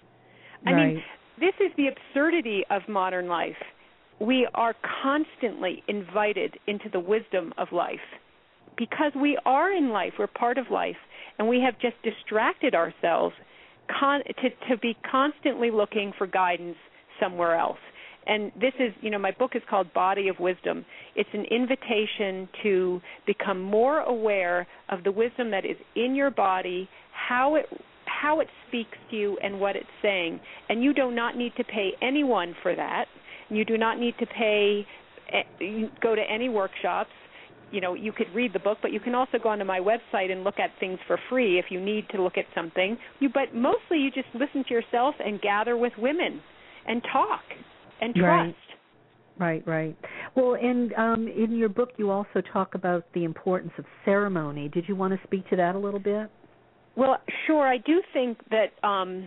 I right. mean, this is the absurdity of modern life. We are constantly invited into the wisdom of life because we are in life. We're part of life, and we have just distracted ourselves con- to, to be constantly looking for guidance somewhere else. And this is, you know, my book is called Body of Wisdom. It's an invitation to become more aware of the wisdom that is in your body, how it how it speaks to you, and what it's saying. And you do not need to pay anyone for that. You do not need to pay, go to any workshops. You know, you could read the book, but you can also go onto my website and look at things for free if you need to look at something. You, but mostly you just listen to yourself and gather with women and talk. And trust. Right, right, right. Well, and um, in your book you also talk about the importance of ceremony. Did you want to speak to that a little bit? Well, sure. I do think that um,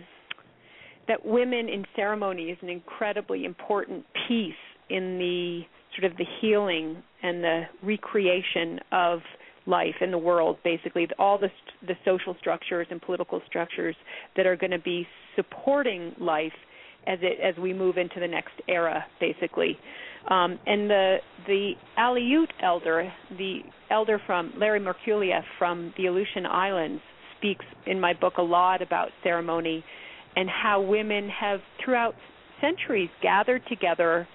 that women in ceremony is an incredibly important piece in the sort of the healing and the recreation of life in the world, basically all the the social structures and political structures that are going to be supporting life as it as we move into the next era, basically. Um, and the the Aleut elder, the elder from Larry Merkuliev from the Aleutian Islands, speaks in my book a lot about ceremony and how women have throughout centuries gathered together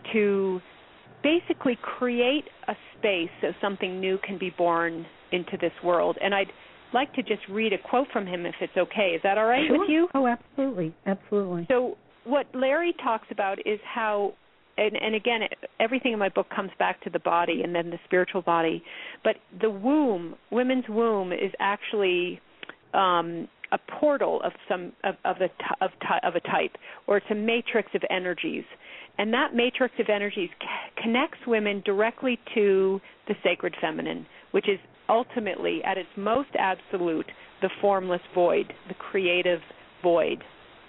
to basically create a space so something new can be born into this world. And I'd like to just read a quote from him if it's okay. Is that all right sure. with you? Oh, absolutely, absolutely. So what Larry talks about is how, and, and again, everything in my book comes back to the body and then the spiritual body, but the womb, women's womb, is actually um, a portal of some of, of a of, of a type, or it's a matrix of energies, and that matrix of energies c- connects women directly to the sacred feminine, which is ultimately, at its most absolute, the formless void, the creative void.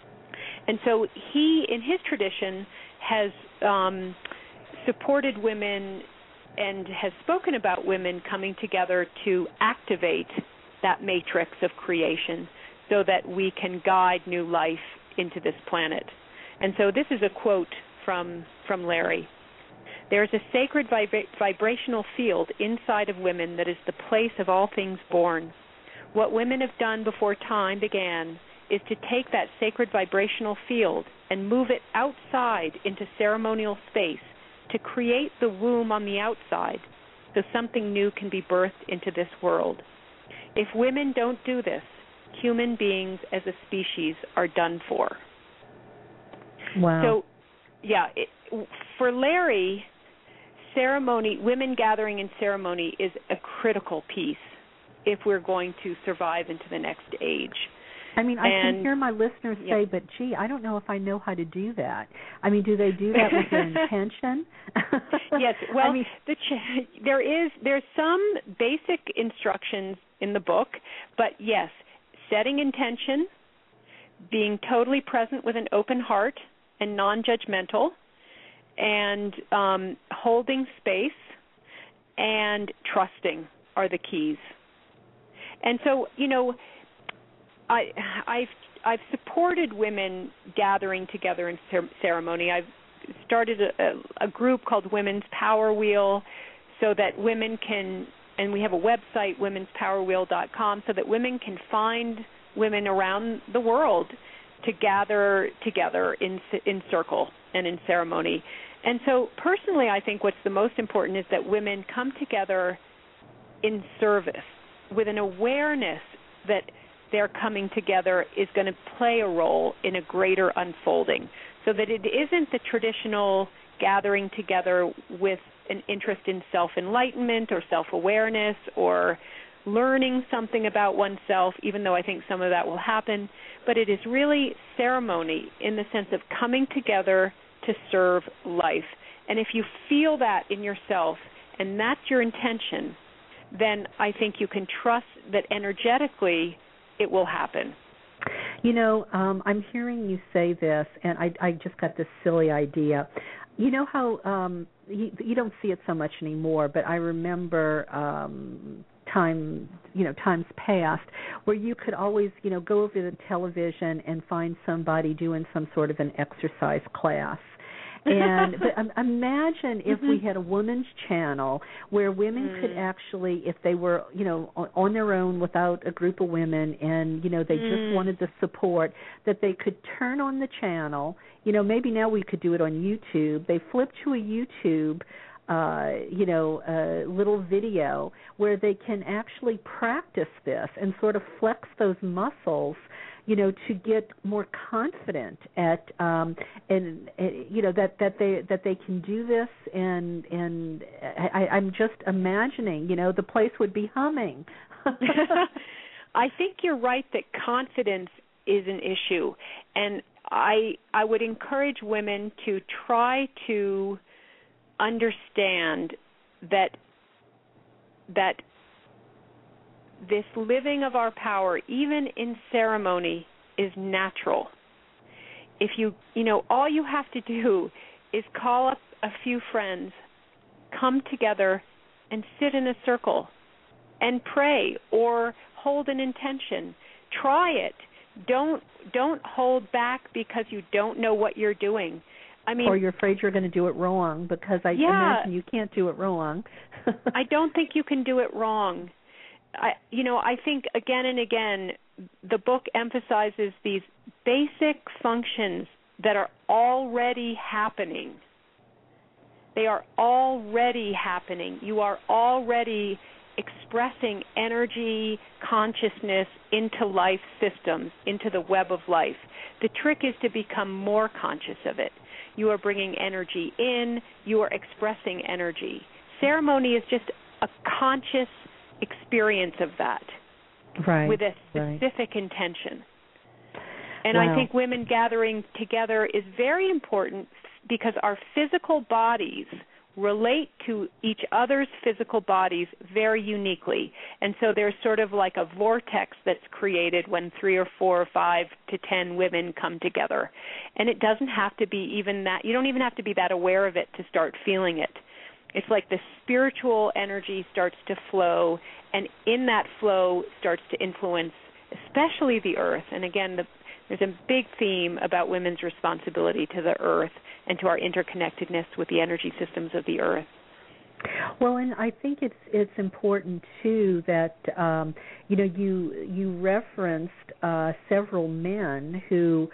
And so he, in his tradition, has um, supported women and has spoken about women coming together to activate that matrix of creation so that we can guide new life into this planet. And so this is a quote from, from Larry. There is a sacred vibra- vibrational field inside of women that is the place of all things born. What women have done before time began is to take that sacred vibrational field and move it outside into ceremonial space to create the womb on the outside so something new can be birthed into this world. If women don't do this, human beings as a species are done for. Wow. So, yeah, it, for Larry, ceremony, women gathering in ceremony is a critical piece if we're going to survive into the next age. I mean, I and, can hear my listeners yeah. say, but gee, I don't know if I know how to do that. I mean, do they do that with their intention? Yes, well, I mean, the ch- there is there's some basic instructions in the book, but yes, setting intention, being totally present with an open heart and non-judgmental, and um, holding space and trusting. are the keys. And so, you know, I, I've I've supported women gathering together in ceremony. I've started a, a group called Women's Power Wheel, so that women can, and we have a website, womens power wheel dot com, so that women can find women around the world to gather together in in circle and in ceremony. And so personally, I think what's the most important is that women come together in service with an awareness that their coming together is going to play a role in a greater unfolding, so that it isn't the traditional gathering together with an interest in self-enlightenment or self-awareness or learning something about oneself, even though I think some of that will happen, but it is really ceremony in the sense of coming together to serve life. And if you feel that in yourself and that's your intention, then I think you can trust that energetically it will happen. You know, um, I'm hearing you say this, and I, I just got this silly idea. You know how um, you, you don't see it so much anymore, but I remember um, time, you know, times past where you could always, you know, go over the television and find somebody doing some sort of an exercise class. And but um, imagine if mm-hmm. we had a women's channel where women mm. could actually, if they were, you know, on, on their own without a group of women, and you know they mm. just wanted the support, that they could turn on the channel. You know, maybe now we could do it on YouTube. They flip to a YouTube, uh, you know, a little video where they can actually practice this and sort of flex those muscles, you know, to get more confident at, um, and uh, you know that, that they that they can do this, and and I, I'm just imagining, you know, the place would be humming. I think you're right that confidence is an issue, and I I would encourage women to try to understand that that. this living of our power, even in ceremony, is natural. If you, you know, all you have to do is call up a few friends, come together, and sit in a circle and pray or hold an intention. Try it. Don't don't hold back because you don't know what you're doing. I mean, or you're afraid you're going to do it wrong, because I yeah, imagine you can't do it wrong. I don't think you can do it wrong. I, you know, I think again and again, the book emphasizes these basic functions that are already happening. They are already happening. You are already expressing energy, consciousness into life systems, into the web of life. The trick is to become more conscious of it. You are bringing energy in. You are expressing energy. Ceremony is just a conscious experience of that, right, with a specific right. intention. And wow. I think women gathering together is very important because our physical bodies relate to each other's physical bodies very uniquely. And so there's sort of like a vortex that's created when three or four or five to ten women come together. And it doesn't have to be even that, you don't even have to be that aware of it to start feeling it. It's like the spiritual energy starts to flow, and in that flow starts to influence especially the earth. And again, the, there's a big theme about women's responsibility to the earth and to our interconnectedness with the energy systems of the earth. Well, and I think it's it's important too that um, you know you you referenced uh, several men who.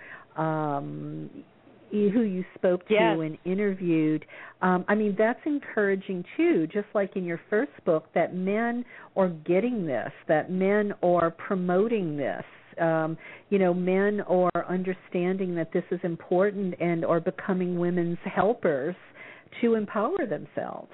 Um, who you spoke to yes. and interviewed. Um, I mean, that's encouraging, too, just like in your first book, that men are getting this, that men are promoting this. Um, you know, men are understanding that this is important and are becoming women's helpers to empower themselves.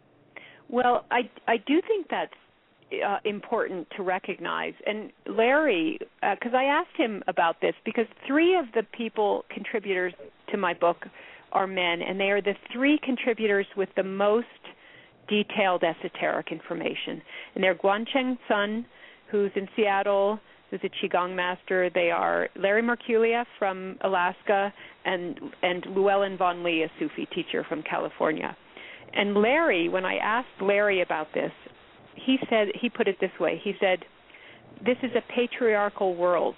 Well, I, I do think that's Uh, important to recognize. And Larry, because uh, I asked him about this, because three of the people, contributors to my book, are men, and they are the three contributors with the most detailed esoteric information. And they're Guancheng Sun, who's in Seattle, who's a Qigong master. They are Larry Merculia from Alaska, and, and Llewellyn Von Lee, a Sufi teacher from California. And Larry, when I asked Larry about this, he said, he put it this way. He said, this is a patriarchal world.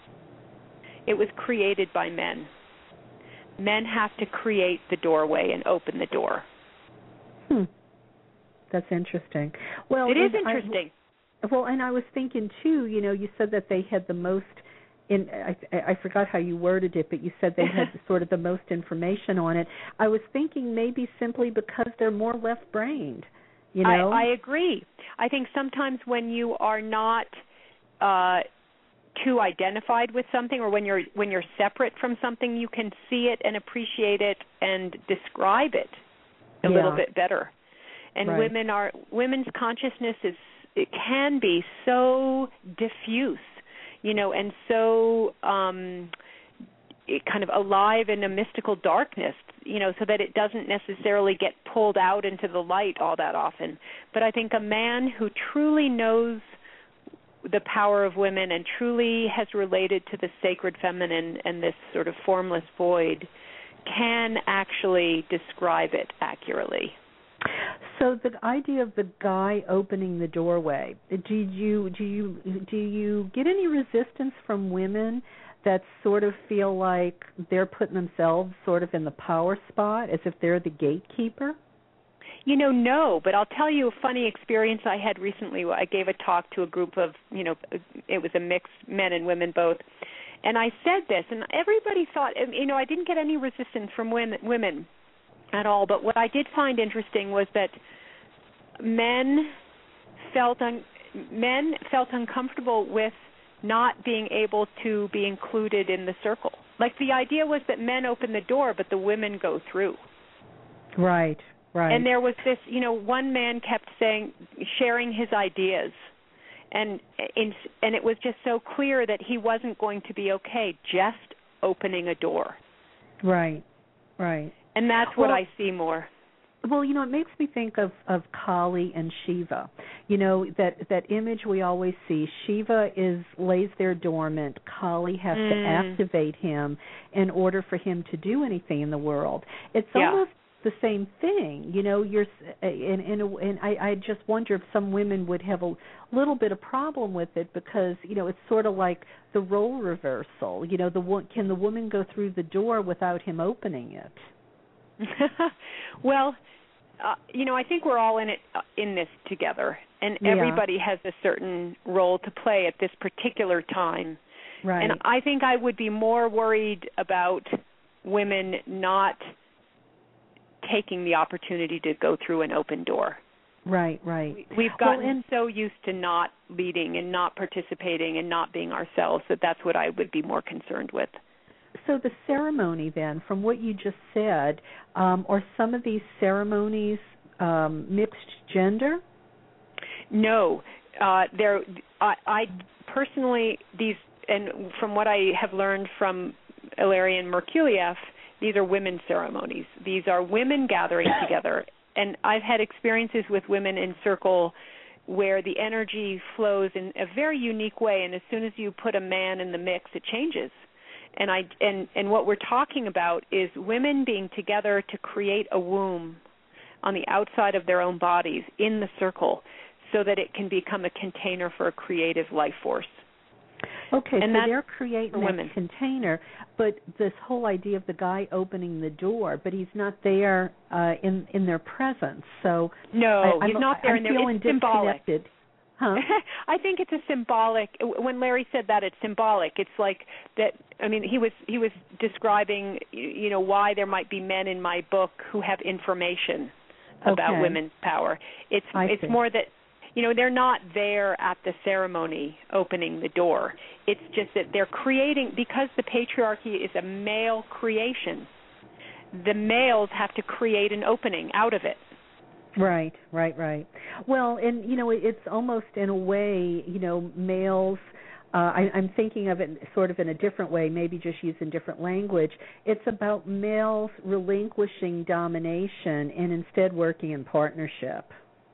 It was created by men. Men have to create the doorway and open the door. Hmm. That's interesting. Well, it is interesting. I, well, and I was thinking too. You know, you said that they had the most. In I, I forgot how you worded it, but you said they had sort of the most information on it. I was thinking maybe simply because they're more left-brained. You know, I, I agree. I think sometimes when you are not uh, too identified with something, or when you're when you're separate from something, you can see it and appreciate it and describe it a yeah. little bit better. And right. women are women's consciousness is it can be so diffuse, you know, and so um, it kind of alive in a mystical darkness, you know, so that it doesn't necessarily get pulled out into the light all that often. But I think a man who truly knows the power of women and truly has related to the sacred feminine and this sort of formless void can actually describe it accurately. So the idea of the guy opening the doorway, do you do you do you get any resistance from women that sort of feel like they're putting themselves sort of in the power spot as if they're the gatekeeper? You know, no, but I'll tell you a funny experience I had recently. I gave a talk to a group of, you know, it was a mix, men and women both, and I said this, and everybody thought, you know, I didn't get any resistance from women, women at all, but what I did find interesting was that men felt un- men felt uncomfortable with not being able to be included in the circle. Like the idea was that men open the door, but the women go through. Right, right. And there was this, you know, one man kept saying, sharing his ideas, and in, and it was just so clear that he wasn't going to be okay just opening a door. Right, right. And that's what well, I see more. Well, you know, it makes me think of, of Kali and Shiva. You know, that, that image we always see. Shiva is lays there dormant. Kali has mm. to activate him in order for him to do anything in the world. It's yeah. almost the same thing. You know, you're, and, and, and I, I just wonder if some women would have a little bit of problem with it because, you know, it's sort of like the role reversal. You know, the can the woman go through the door without him opening it? Well, uh, you know, I think we're all in it uh, in this together, and yeah. everybody has a certain role to play at this particular time. Right. And I think I would be more worried about women not taking the opportunity to go through an open door. Right, right. We've gotten well, and so used to not leading and not participating and not being ourselves that that's what I would be more concerned with. So the ceremony then, from what you just said, um, are some of these ceremonies um, mixed gender? No. Uh, there, I, I personally, these, and from what I have learned from Ilarion Merkuliev, these are women's ceremonies. These are women gathering together. And I've had experiences with women in circle where the energy flows in a very unique way, and as soon as you put a man in the mix, it changes. And I and, and what we're talking about is women being together to create a womb on the outside of their own bodies in the circle so that it can become a container for a creative life force. Okay, and so they're creating that women. container, but this whole idea of the guy opening the door, but he's not there uh, in in their presence. So no, I, he's I'm, not there. I'm and feeling it's symbolic. disconnected. Huh? I think it's a symbolic. When Larry said that, it's symbolic. It's like that. I mean, he was he was describing, you know, why there might be men in my book who have information about okay. women's power. It's I it's see. more that, you know, they're not there at the ceremony opening the door. It's just that they're creating, because the patriarchy is a male creation. The males have to create an opening out of it. Right, right, right. Well, and, you know, it's almost in a way, you know, males, uh, I, I'm thinking of it sort of in a different way, maybe just using different language. It's about males relinquishing domination and instead working in partnership.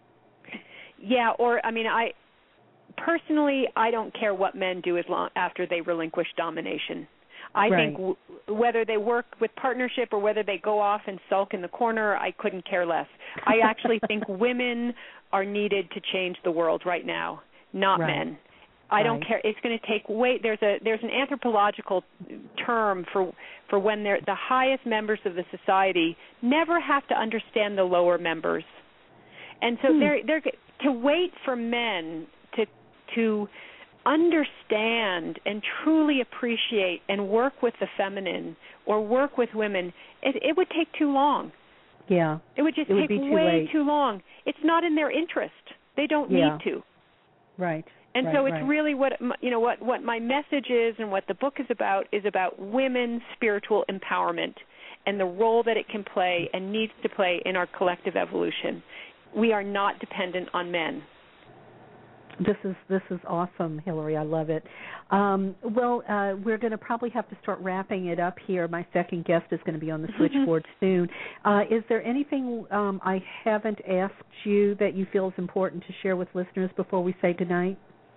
Yeah, or, I mean, I personally, I don't care what men do as long after they relinquish domination. I right. think w- whether they work with partnership or whether they go off and sulk in the corner, I couldn't care less. I actually think women are needed to change the world right now, not right. men. I don't right. care. It's going to take way. There's a there's an anthropological term for for when they're the highest members of the society never have to understand the lower members, and so hmm. they're they're to wait for men to to understand and truly appreciate and work with the feminine or work with women. It, it would take too long. Yeah, it would just it take would be too way late. too long. It's not in their interest. They don't yeah. need to. Right. And right, so it's right. really what you know what what my message is and what the book is about is about women's spiritual empowerment and the role that it can play and needs to play in our collective evolution. We are not dependent on men. This is this is awesome, Hillary. I love it. Um, well, uh, we're going to probably have to start wrapping it up here. My second guest is going to be on the switchboard soon. Uh, is there anything um, I haven't asked you that you feel is important to share with listeners before we say goodnight?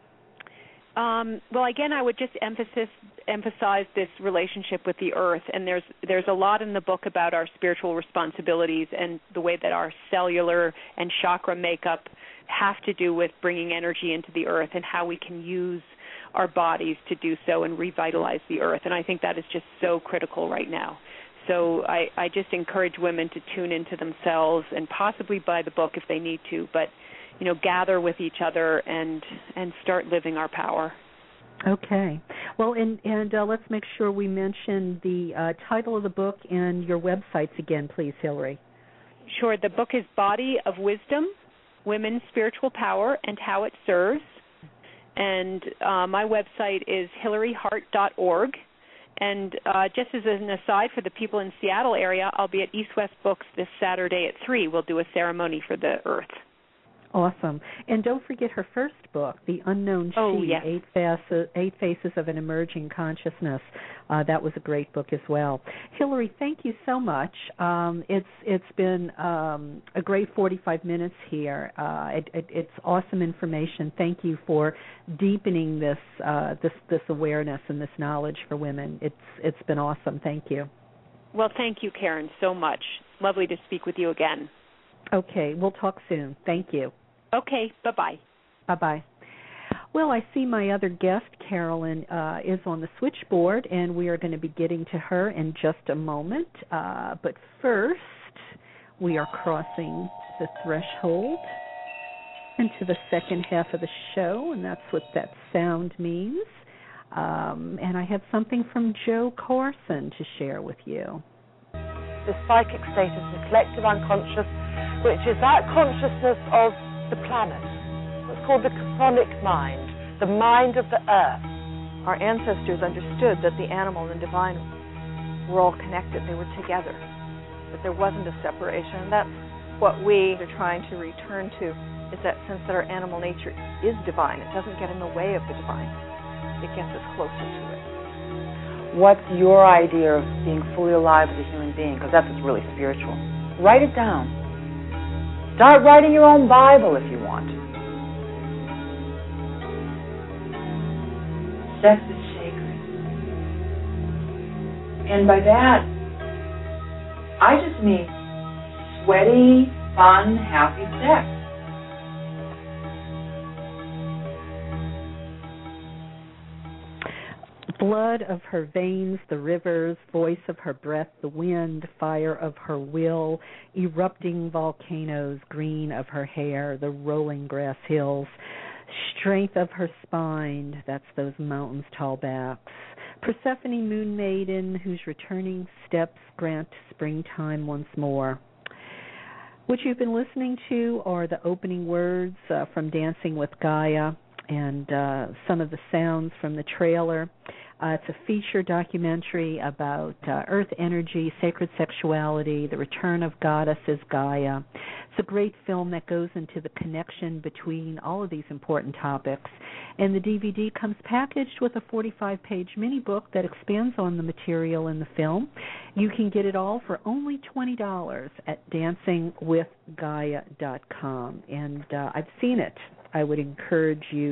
Um, well, again, I would just emphasis, emphasize this relationship with the earth, and there's there's a lot in the book about our spiritual responsibilities and the way that our cellular and chakra makeup have to do with bringing energy into the earth and how we can use our bodies to do so and revitalize the earth. And I think that is just so critical right now. So I, I just encourage women to tune into themselves and possibly buy the book if they need to, but you know, gather with each other and and start living our power. Okay. Well, and, and uh, let's make sure we mention the uh, title of the book and your websites again, please, Hillary. Sure. The book is Body of Wisdom, Women's Spiritual Power and How It Serves. And uh, my website is hillary hart dot org. And uh, just as an aside for the people in Seattle area, I'll be at East West Books this Saturday at three. We'll do a ceremony for the earth. Awesome. And don't forget her first book, The Unknown oh, She, yes. Eight, Faces, Eight Faces of an Emerging Consciousness. Uh, that was a great book as well. Hillary, thank you so much. Um, it's It's been um, a great forty-five minutes here. Uh, it, it, it's awesome information. Thank you for deepening this uh, this this awareness and this knowledge for women. It's It's been awesome. Thank you. Well, thank you, Karen, so much. Lovely to speak with you again. Okay, we'll talk soon. Thank you. Okay, bye-bye. Bye-bye. Well, I see my other guest, Carolyn, uh, is on the switchboard, and we are going to be getting to her in just a moment. Uh, but first, we are crossing the threshold into the second half of the show, and that's what that sound means. Um, and I have something from Joe Carson to share with you. The psychic state is the collective unconscious, which is that consciousness of the planet. It's called the chthonic mind, the mind of the earth. Our ancestors understood that the animal and divine were all connected. They were together, that there wasn't a separation. And that's what we are trying to return to, is that sense that our animal nature is divine. It doesn't get in the way of the divine. It gets us closer to it. What's your idea of being fully alive as a human being? Because that's what's really spiritual. Write it down. Start writing your own Bible if you want. Sex is sacred. And by that, I just mean sweaty, fun, happy sex. Blood of her veins, the rivers, voice of her breath, the wind, fire of her will, erupting volcanoes, green of her hair, the rolling grass hills, strength of her spine, that's those mountains' tall backs, Persephone, moon maiden, whose returning steps grant springtime once more. What you've been listening to are the opening words uh, from Dancing with Gaia and uh, some of the sounds from the trailer. Uh, it's a feature documentary about uh, earth energy, sacred sexuality, the return of goddesses Gaia. It's a great film that goes into the connection between all of these important topics. And the D V D comes packaged with a forty-five page mini book that expands on the material in the film. You can get it all for only twenty dollars at dancing with gaia dot com. And uh, I've seen it. I would encourage you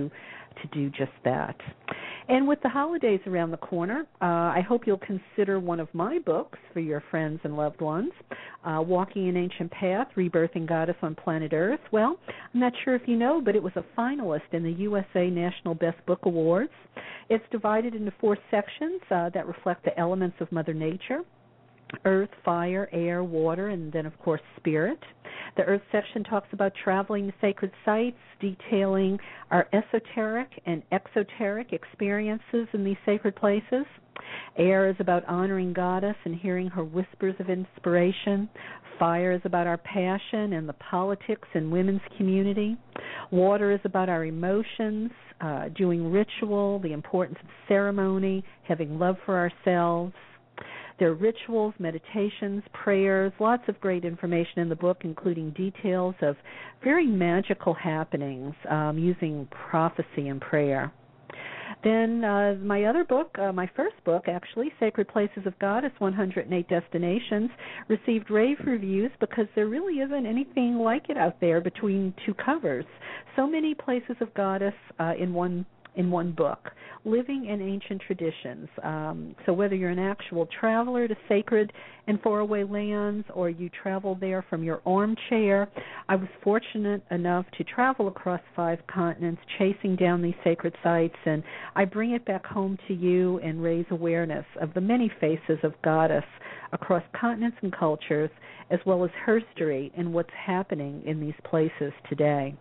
to do just that. And with the holidays around the corner, uh, I hope you'll consider one of my books for your friends and loved ones, uh, Walking an Ancient Path, Rebirthing Goddess on Planet Earth. Well, I'm not sure if you know, but it was a finalist in the U S A National Best Book Awards. It's divided into four sections uh, that reflect the elements of Mother Nature: earth, fire, air, water, and then, of course, spirit. The earth section talks about traveling to sacred sites, detailing our esoteric and exoteric experiences in these sacred places. Air is about honoring Goddess and hearing her whispers of inspiration. Fire is about our passion and the politics in women's community. Water is about our emotions, uh, doing ritual, the importance of ceremony, having love for ourselves. There are rituals, meditations, prayers, lots of great information in the book, including details of very magical happenings um, using prophecy and prayer. Then uh, my other book, uh, my first book actually, Sacred Places of Goddess, one hundred eight Destinations, received rave reviews because there really isn't anything like it out there between two covers. So many places of Goddess uh, in one in one book, living in ancient traditions. Um, so whether you're an actual traveler to sacred and faraway lands or you travel there from your armchair, I was fortunate enough to travel across five continents chasing down these sacred sites, and I bring it back home to you and raise awareness of the many faces of Goddess across continents and cultures, as well as her history and what's happening in these places today.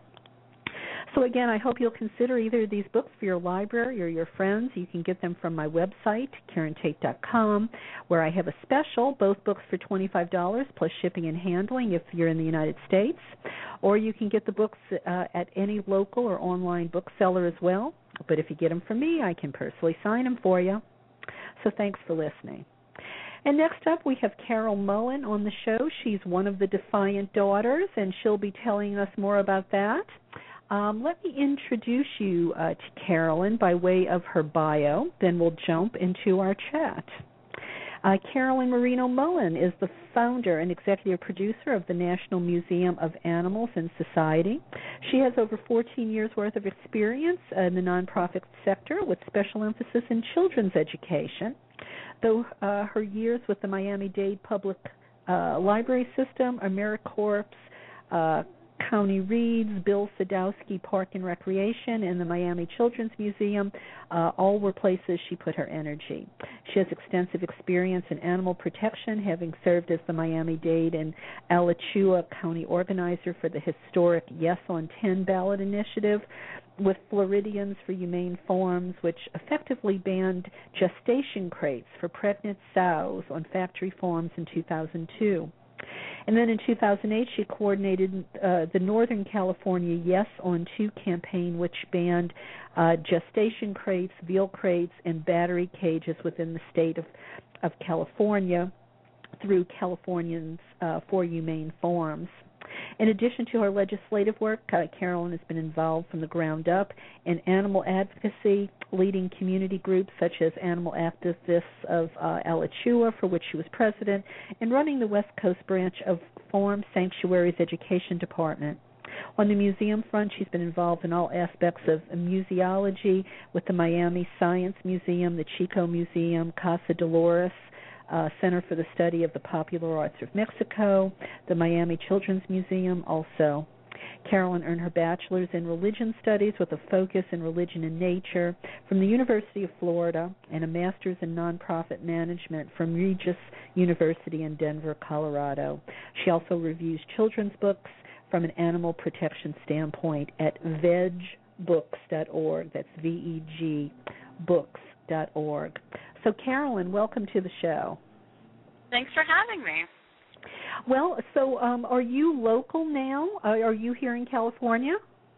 So again, I hope you'll consider either of these books for your library or your friends. You can get them from my website, Karen Tate dot com, where I have a special, both books for twenty-five dollars plus shipping and handling if you're in the United States. Or you can get the books uh, at any local or online bookseller as well. But if you get them from me, I can personally sign them for you. So thanks for listening. And next up, we have Carol Mullen on the show. She's one of the Defiant Daughters, and she'll be telling us more about that. Um, let me introduce you uh, to Carolyn by way of her bio, then we'll jump into our chat. Uh, Carolyn Marino Mullen is the founder and executive producer of the National Museum of Animals and Society. She has over fourteen years' worth of experience in the nonprofit sector with special emphasis in children's education. Though uh, her years with the Miami-Dade Public uh, Library System, AmeriCorps, uh, County Reads, Bill Sadowski Park and Recreation, and the Miami Children's Museum, uh, all were places she put her energy. She has extensive experience in animal protection, having served as the Miami-Dade and Alachua County organizer for the historic Yes on ten ballot initiative with Floridians for Humane Farms, which effectively banned gestation crates for pregnant sows on factory farms in two thousand two. And then in two thousand eight, she coordinated uh, the Northern California Yes on two campaign, which banned uh, gestation crates, veal crates, and battery cages within the state of, of California through Californians uh, for Humane Farms. In addition to her legislative work, uh, Carolyn has been involved from the ground up in animal advocacy, leading community groups such as Animal Activists of uh, Alachua, for which she was president, and running the West Coast branch of Farm Sanctuary's Education Department. On the museum front, she's been involved in all aspects of museology with the Miami Science Museum, the Chico Museum, Casa Dolores, Uh, Center for the Study of the Popular Arts of Mexico, the Miami Children's Museum also. Carolyn earned her bachelor's in religion studies with a focus in religion and nature from the University of Florida and a master's in nonprofit management from Regis University in Denver, Colorado. She also reviews children's books from an animal protection standpoint at veg books dot org. That's V E G books dot org. So, Carolyn, welcome to the show. Thanks for having me. Well, so um, are you local now? Uh, are you here in California?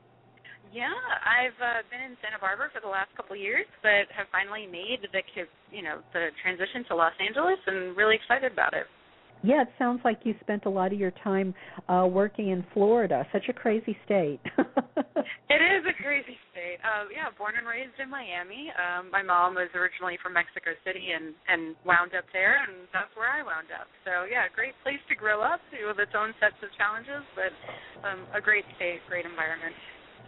Yeah, I've uh, been in Santa Barbara for the last couple of years, but have finally made the you know the transition to Los Angeles, and really excited about it. Yeah, it sounds like you spent a lot of your time uh, working in Florida. Such a crazy state. It is a crazy state. Uh, yeah, born and raised in Miami. Um, my mom was originally from Mexico City and, and wound up there, and that's where I wound up. So, yeah, great place to grow up with its own sets of challenges, but um, a great state, great environment.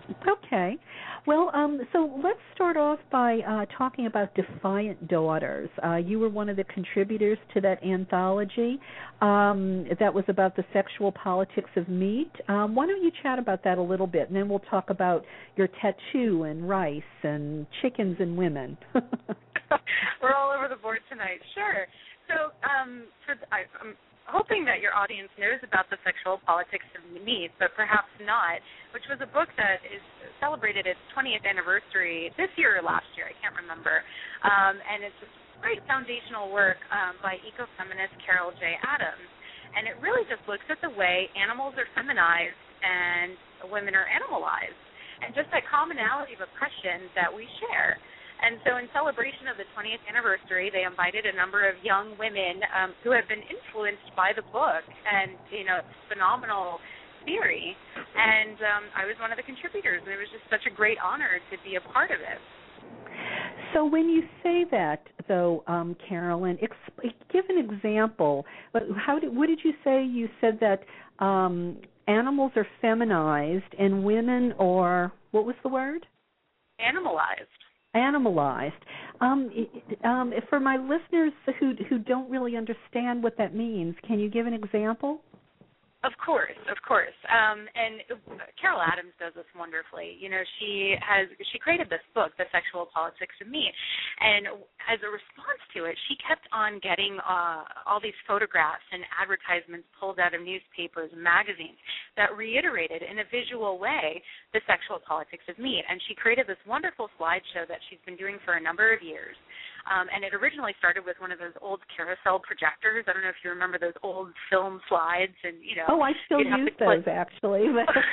Okay. Well, um, so let's start off by uh, talking about Defiant Daughters. Uh, you were one of the contributors to that anthology. Um, that was about the sexual politics of meat. Um, why don't you chat about that a little bit, and then we'll talk about your tattoo and rice and chickens and women. We're all over the board tonight. Sure. So um, for the, I, I'm hoping that your audience knows about the sexual politics of meat, but perhaps not, which was a book that is celebrated its twentieth anniversary this year or last year, I can't remember. Um, and it's a great foundational work um, by ecofeminist Carol J. Adams. And it really just looks at the way animals are feminized and women are animalized, and just that commonality of oppression that we share. And so in celebration of the twentieth anniversary, they invited a number of young women um, who have been influenced by the book, and, you know, it's phenomenal theory. And um, I was one of the contributors, and it was just such a great honor to be a part of it. So when you say that, though, um, Carolyn, exp- give an example. But how did, what did you say? You said that um, animals are feminized and women are, what was the word? Animalized. Animalized. Um, um, for my listeners who who don't really understand what that means, can you give an example? Of course, of course. Um, and Carol Adams does this wonderfully. You know, she has she created this book, The Sexual Politics of Meat, and as a response to it, she kept on getting uh, all these photographs and advertisements pulled out of newspapers and magazines that reiterated in a visual way the sexual politics of meat. And she created this wonderful slideshow that she's been doing for a number of years. Um, and it originally started with one of those old carousel projectors. I don't know if you remember those old film slides, and you know. Oh, I still use those actually.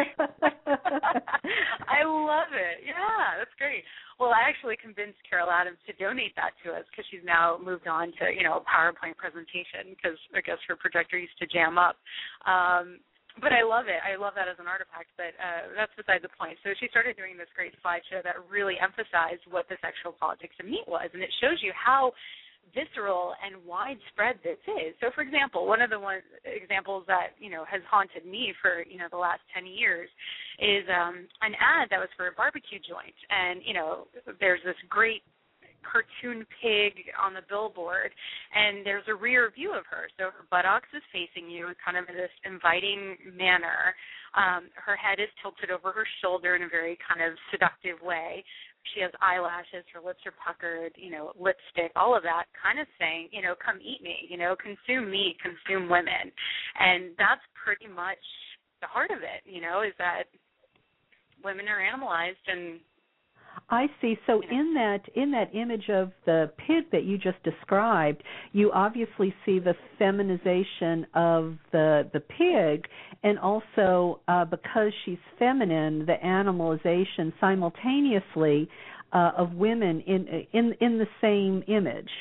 I love it. Yeah, that's great. Well, I actually convinced Carol Adams to donate that to us because she's now moved on to, you know, a PowerPoint presentation because I guess her projector used to jam up. Um, But I love it. I love that as an artifact, but uh, that's beside the point. So she started doing this great slideshow that really emphasized what the sexual politics of meat was, and it shows you how visceral and widespread this is. So, for example, one of the one, examples that, you know, has haunted me for, you know, the last ten years is um, an ad that was for a barbecue joint, and, you know, there's this great cartoon pig on the billboard, and there's a rear view of her. So her buttocks is facing you kind of in this inviting manner. Um, her head is tilted over her shoulder in a very kind of seductive way. She has eyelashes, her lips are puckered, you know, lipstick, all of that, kind of saying, you know, come eat me, you know, consume me, consume women. And that's pretty much the heart of it, you know, is that women are animalized. And I see. So in that in that image of the pig that you just described, you obviously see the feminization of the the pig, and also uh, because she's feminine, the animalization simultaneously uh, of women in in in the same image.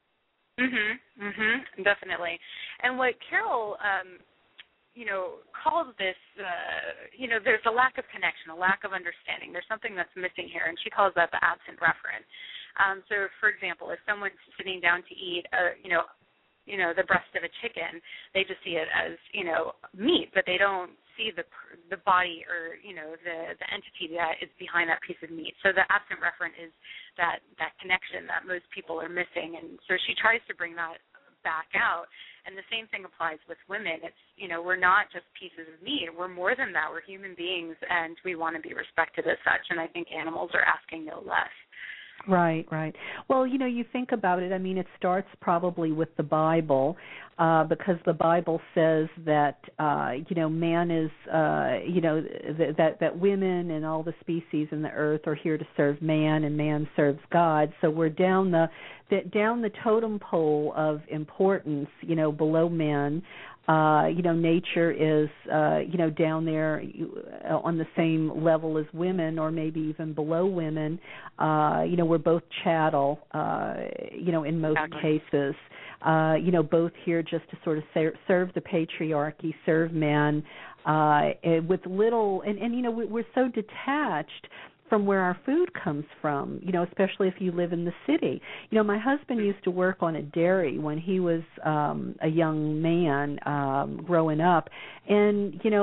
Mhm. Mhm. Definitely. And what Carol um, you know, calls this, uh, you know, there's a lack of connection, a lack of understanding. There's something that's missing here, and she calls that the absent referent. Um, so, for example, if someone's sitting down to eat, a, you know, you know, the breast of a chicken, they just see it as, you know, meat, but they don't see the the body or, you know, the the entity that is behind that piece of meat. So the absent referent is that that connection that most people are missing, and so she tries to bring that back out. And the same thing applies with women. It's, you know, we're not just pieces of meat. We're more than that. We're human beings, and we want to be respected as such. And I think animals are asking no less. Right, right. Well, you know, you think about it, I mean, it starts probably with the Bible, uh, because the Bible says that, uh, you know, man is, uh, you know, th- that, that women and all the species in the earth are here to serve man, and man serves God. So we're down the, the down the totem pole of importance, you know, below men. Uh, you know, nature is, uh, you know, down there on the same level as women, or maybe even below women. Uh, you know, we're both chattel, uh, you know, in most exactly. cases. Uh, you know, both here just to sort of ser- serve the patriarchy, serve men, uh, with little, and, and you know, we're so detached from where our food comes from, you know, especially if you live in the city. You know, my husband used to work on a dairy when he was um, a young man um, growing up, and, you know,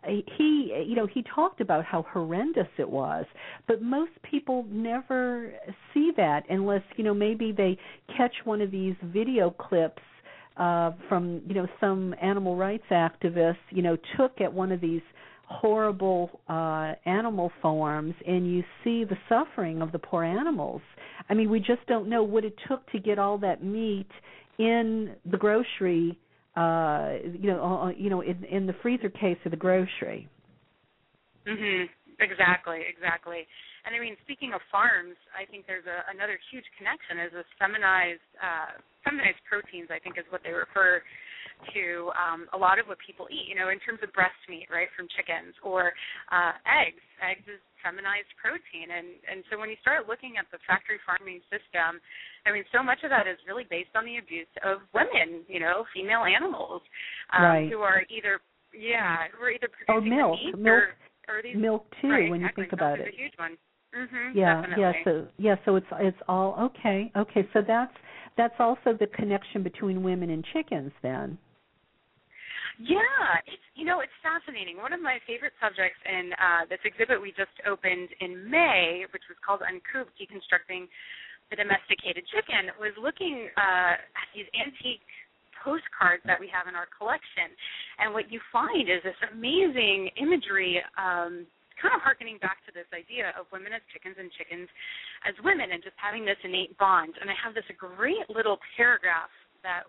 he, you know, he talked about how horrendous it was, but most people never see that unless, you know, maybe they catch one of these video clips uh, from, you know, some animal rights activists, you know, took at one of these horrible uh, animal farms, and you see the suffering of the poor animals. I mean, we just don't know what it took to get all that meat in the grocery, uh, you know, uh, you know, in, in the freezer case of the grocery. Mhm. Exactly. Exactly. And I mean, speaking of farms, I think there's a, another huge connection is this feminized, uh, feminized proteins. I think is what they refer to um, a lot of what people eat. You know, in terms of breast meat, right, from chickens, or uh, eggs. Eggs is feminized protein, and and so when you start looking at the factory farming system, I mean, so much of that is really based on the abuse of women. You know, female animals um, right. who are either yeah who are either or producing milk, meat milk, or, or these milk too. right, when exactly. you think about milk it, is a huge one. Mm-hmm, yeah, definitely. yeah. So yeah, so it's it's all okay. Okay, so that's that's also the connection between women and chickens, then. Yeah, it's you know it's fascinating. One of my favorite subjects in uh, this exhibit we just opened in May, which was called Uncooped: Deconstructing the Domesticated Chicken, was looking uh, at these antique postcards that we have in our collection, and what you find is this amazing imagery. Um, kind of harkening back to this idea of women as chickens and chickens as women, and just having this innate bond. And I have this great little paragraph that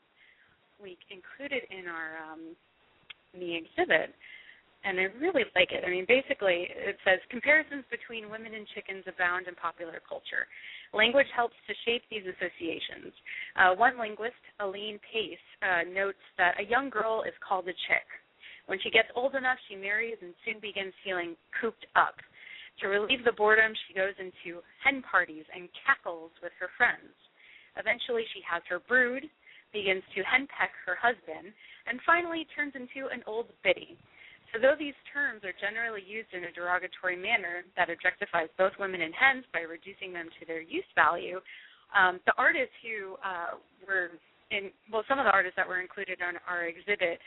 we included in our um, in the exhibit, and I really like it. I mean, basically, it says, comparisons between women and chickens abound in popular culture. Language helps to shape these associations. Uh, one linguist, Aline Pace, uh, notes that a young girl is called a chick. When she gets old enough, she marries and soon begins feeling cooped up. To relieve the boredom, she goes into hen parties and cackles with her friends. Eventually, she has her brood, begins to henpeck her husband, and finally turns into an old biddy. So though these terms are generally used in a derogatory manner that objectifies both women and hens by reducing them to their use value, um, the artists who uh, were in, well, some of the artists that were included on our exhibit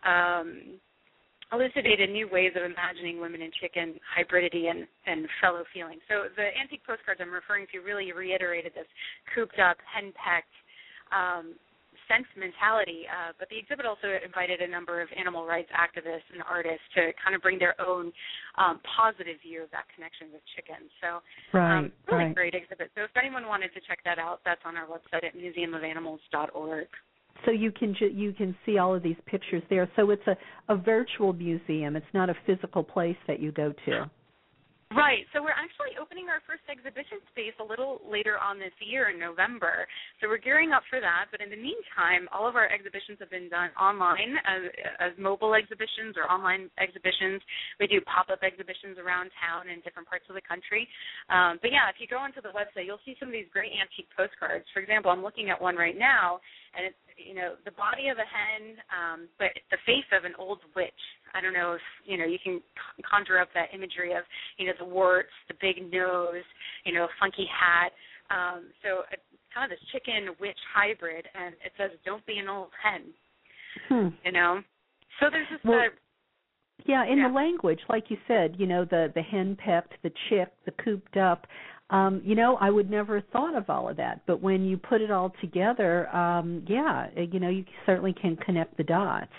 um, elucidated new ways of imagining women and chicken hybridity and, and fellow feeling. So the antique postcards I'm referring to really reiterated this cooped up, henpecked um, sense mentality, uh, but the exhibit also invited a number of animal rights activists and artists to kind of bring their own um, positive view of that connection with chickens. So right, um, really right. great exhibit. So if anyone wanted to check that out, that's on our website at museum of animals dot org. So you can ju- you can see all of these pictures there. So it's a, a virtual museum. It's not a physical place that you go to. Right. So we're actually opening our first exhibition space a little later on this year in November. So we're gearing up for that. But in the meantime, all of our exhibitions have been done online as, as mobile exhibitions or online exhibitions. We do pop-up exhibitions around town in different parts of the country. Um, but, yeah, if you go onto the website, you'll see some of these great antique postcards. For example, I'm looking at one right now, and it's, you know, the body of a hen, um, but the face of an old witch. I don't know if, you know, you can conjure up that imagery of, you know, the warts, the big nose, you know, funky hat. Um, so a, kind of this chicken-witch hybrid, and it says, don't be an old hen, hmm. you know. So there's this... Well, uh, yeah, in yeah. the language, like you said, you know, the, the hen-pecked, the chick, the cooped up, um, you know, I would never have thought of all of that. But when you put it all together, um, yeah, you know, you certainly can connect the dots.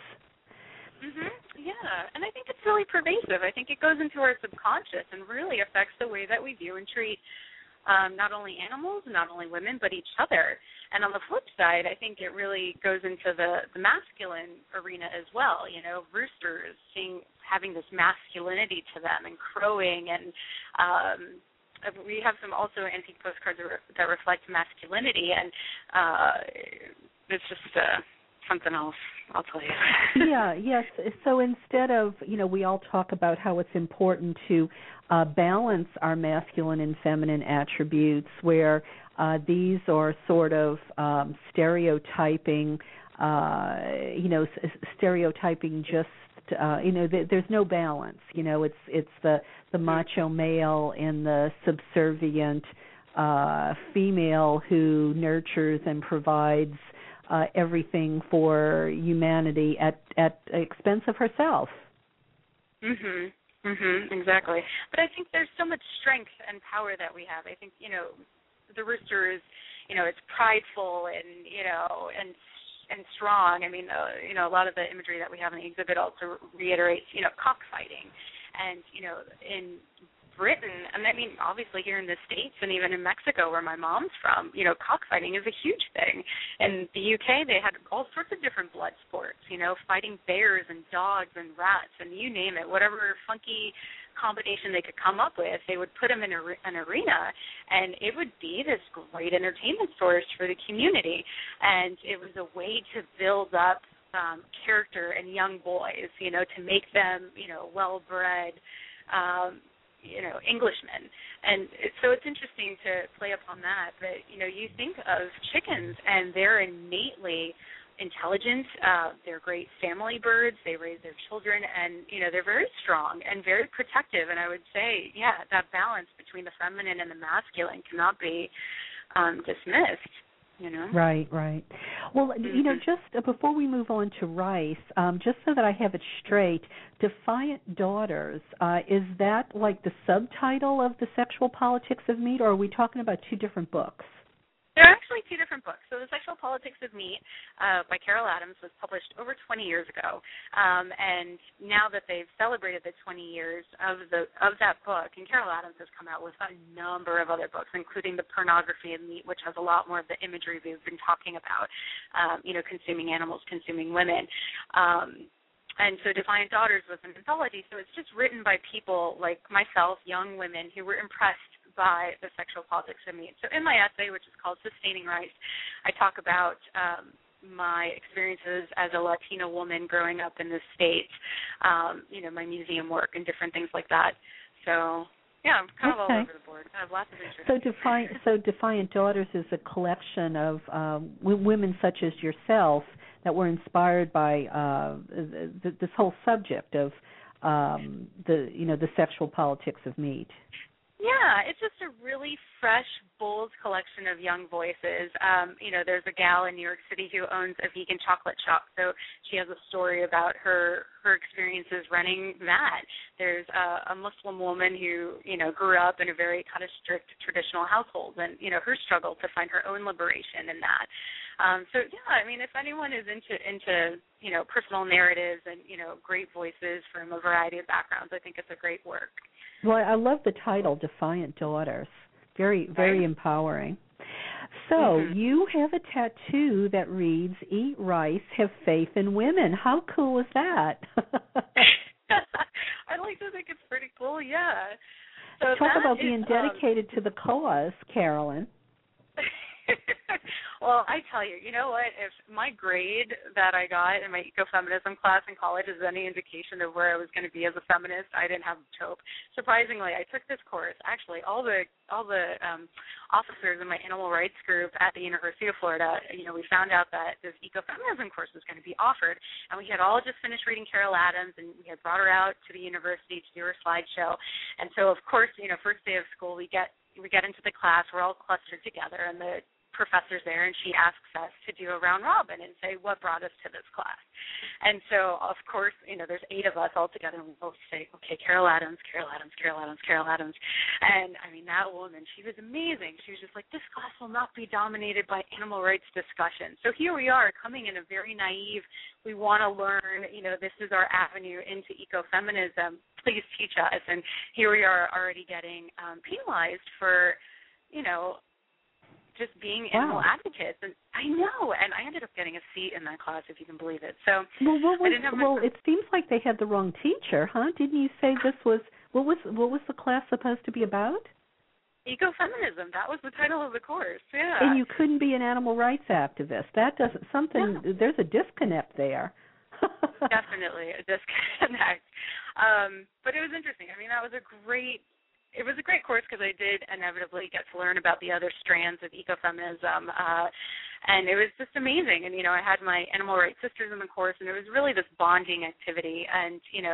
Mm-hmm. Yeah, and I think it's really pervasive. I think it goes into our subconscious and really affects the way that we view and treat um, not only animals, not only women, but each other. And on the flip side, I think it really goes into the, the masculine arena as well. You know, roosters seeing having this masculinity to them, and crowing, and um, we have some also antique postcards that, re- that reflect masculinity, and uh, it's just uh, something else, I'll tell you. yeah, yes. So instead of, you know, we all talk about how it's important to uh, balance our masculine and feminine attributes, where uh, these are sort of um, stereotyping, uh, you know, s- stereotyping just, uh, you know, th- there's no balance. You know, it's it's the, the macho male and the subservient uh, female who nurtures and provides Uh, everything for humanity at at expense of herself. Mhm. Mhm. Exactly. But I think there's so much strength and power that we have. I think, you know, the rooster is, you know, it's prideful and, you know, and and strong. I mean, uh, you know, a lot of the imagery that we have in the exhibit also reiterates, you know, cockfighting. And, you know, in Britain, and I mean, obviously here in the States and even in Mexico where my mom's from, you know, cockfighting is a huge thing. In the U K, they had all sorts of different blood sports, you know, fighting bears and dogs and rats and you name it, whatever funky combination they could come up with, they would put them in a, an arena, and it would be this great entertainment source for the community. And it was a way to build up um, character in young boys, you know, to make them, you know, well-bred, um, you know, Englishmen. And it, so it's interesting to play upon that. But, you know, you think of chickens, and they're innately intelligent. Uh, they're great family birds. They raise their children, and, you know, they're very strong and very protective. And I would say, yeah, that balance between the feminine and the masculine cannot be um, dismissed. You know? Right, right. Well, mm-hmm. you know, just uh, before we move on to Rice, um, just so that I have it straight, Defiant Daughters, uh, is that like the subtitle of The Sexual Politics of Meat, or are we talking about two different books? There are actually two different books. So The Sexual Politics of Meat uh, by Carol Adams was published over twenty years ago. Um, and now that they've celebrated the twenty years of the of that book, and Carol Adams has come out with a number of other books, including The Pornography of Meat, which has a lot more of the imagery we've been talking about, um, you know, consuming animals, consuming women. Um, and so Defiant Daughters was an anthology. So it's just written by people like myself, young women who were impressed by the sexual politics of meat. So in my essay, which is called Sustaining Rice, I talk about um, my experiences as a Latina woman growing up in the States, um, you know, my museum work and different things like that. So, yeah, I'm kind okay. of all over the board. I have lots of interest. So Defiant, so Defiant Daughters is a collection of um, w- women such as yourself that were inspired by uh, th- this whole subject of um, the, you know, the sexual politics of meat. Yeah, it's just a really fresh, bold collection of young voices. Um, you know, there's a gal in New York City who owns a vegan chocolate shop, so she has a story about her her experiences running that. There's a, a Muslim woman who, you know, grew up in a very kind of strict traditional household, and, you know, her struggle to find her own liberation in that. Um, so, yeah, I mean, if anyone is into, into, you know, personal narratives and, you know, great voices from a variety of backgrounds, I think it's a great work. Well, I love the title, Defiant Daughters. Very, very right. empowering. So mm-hmm. you have a tattoo that reads, Eat Rice, Have Faith in Women. How cool is that? I like to think it's pretty cool, yeah. So Talk about is, being dedicated um, to the cause, Carolyn. Well, I tell you, you know what? If my grade that I got in my ecofeminism class in college is any indication of where I was going to be as a feminist, I didn't have much hope. Surprisingly, I took this course. Actually, all the all the um, officers in my animal rights group at the University of Florida, you know, we found out that this ecofeminism course was going to be offered, and we had all just finished reading Carol Adams, and we had brought her out to the university to do her slideshow. And so, of course, you know, first day of school, we get we get into the class, we're all clustered together, and the professor's there, and she asks us to do a round robin and say what brought us to this class. And so, of course, you know, there's eight of us all together, and we both say, okay, Carol Adams, Carol Adams, Carol Adams, Carol Adams. And, I mean, that woman, she was amazing. She was just like, this class will not be dominated by animal rights discussion. So here we are, coming in a very naive, we want to learn, you know, this is our avenue into ecofeminism. Please teach us. And here we are already getting um, penalized for, you know, just being animal wow. advocates. And I know, and I ended up getting a seat in that class, if you can believe it. So well, what was, I didn't have well much... it seems like they had the wrong teacher, huh? Didn't you say this was what was what was the class supposed to be about? Ecofeminism. That was the title of the course. Yeah. And you couldn't be an animal rights activist. That doesn't something. Yeah. There's a disconnect there. Definitely a disconnect. Um, but it was interesting. I mean, that was a great. It was a great course because I did inevitably get to learn about the other strands of ecofeminism, uh, and it was just amazing. And, you know, I had my animal rights sisters in the course, and it was really this bonding activity. And, you know,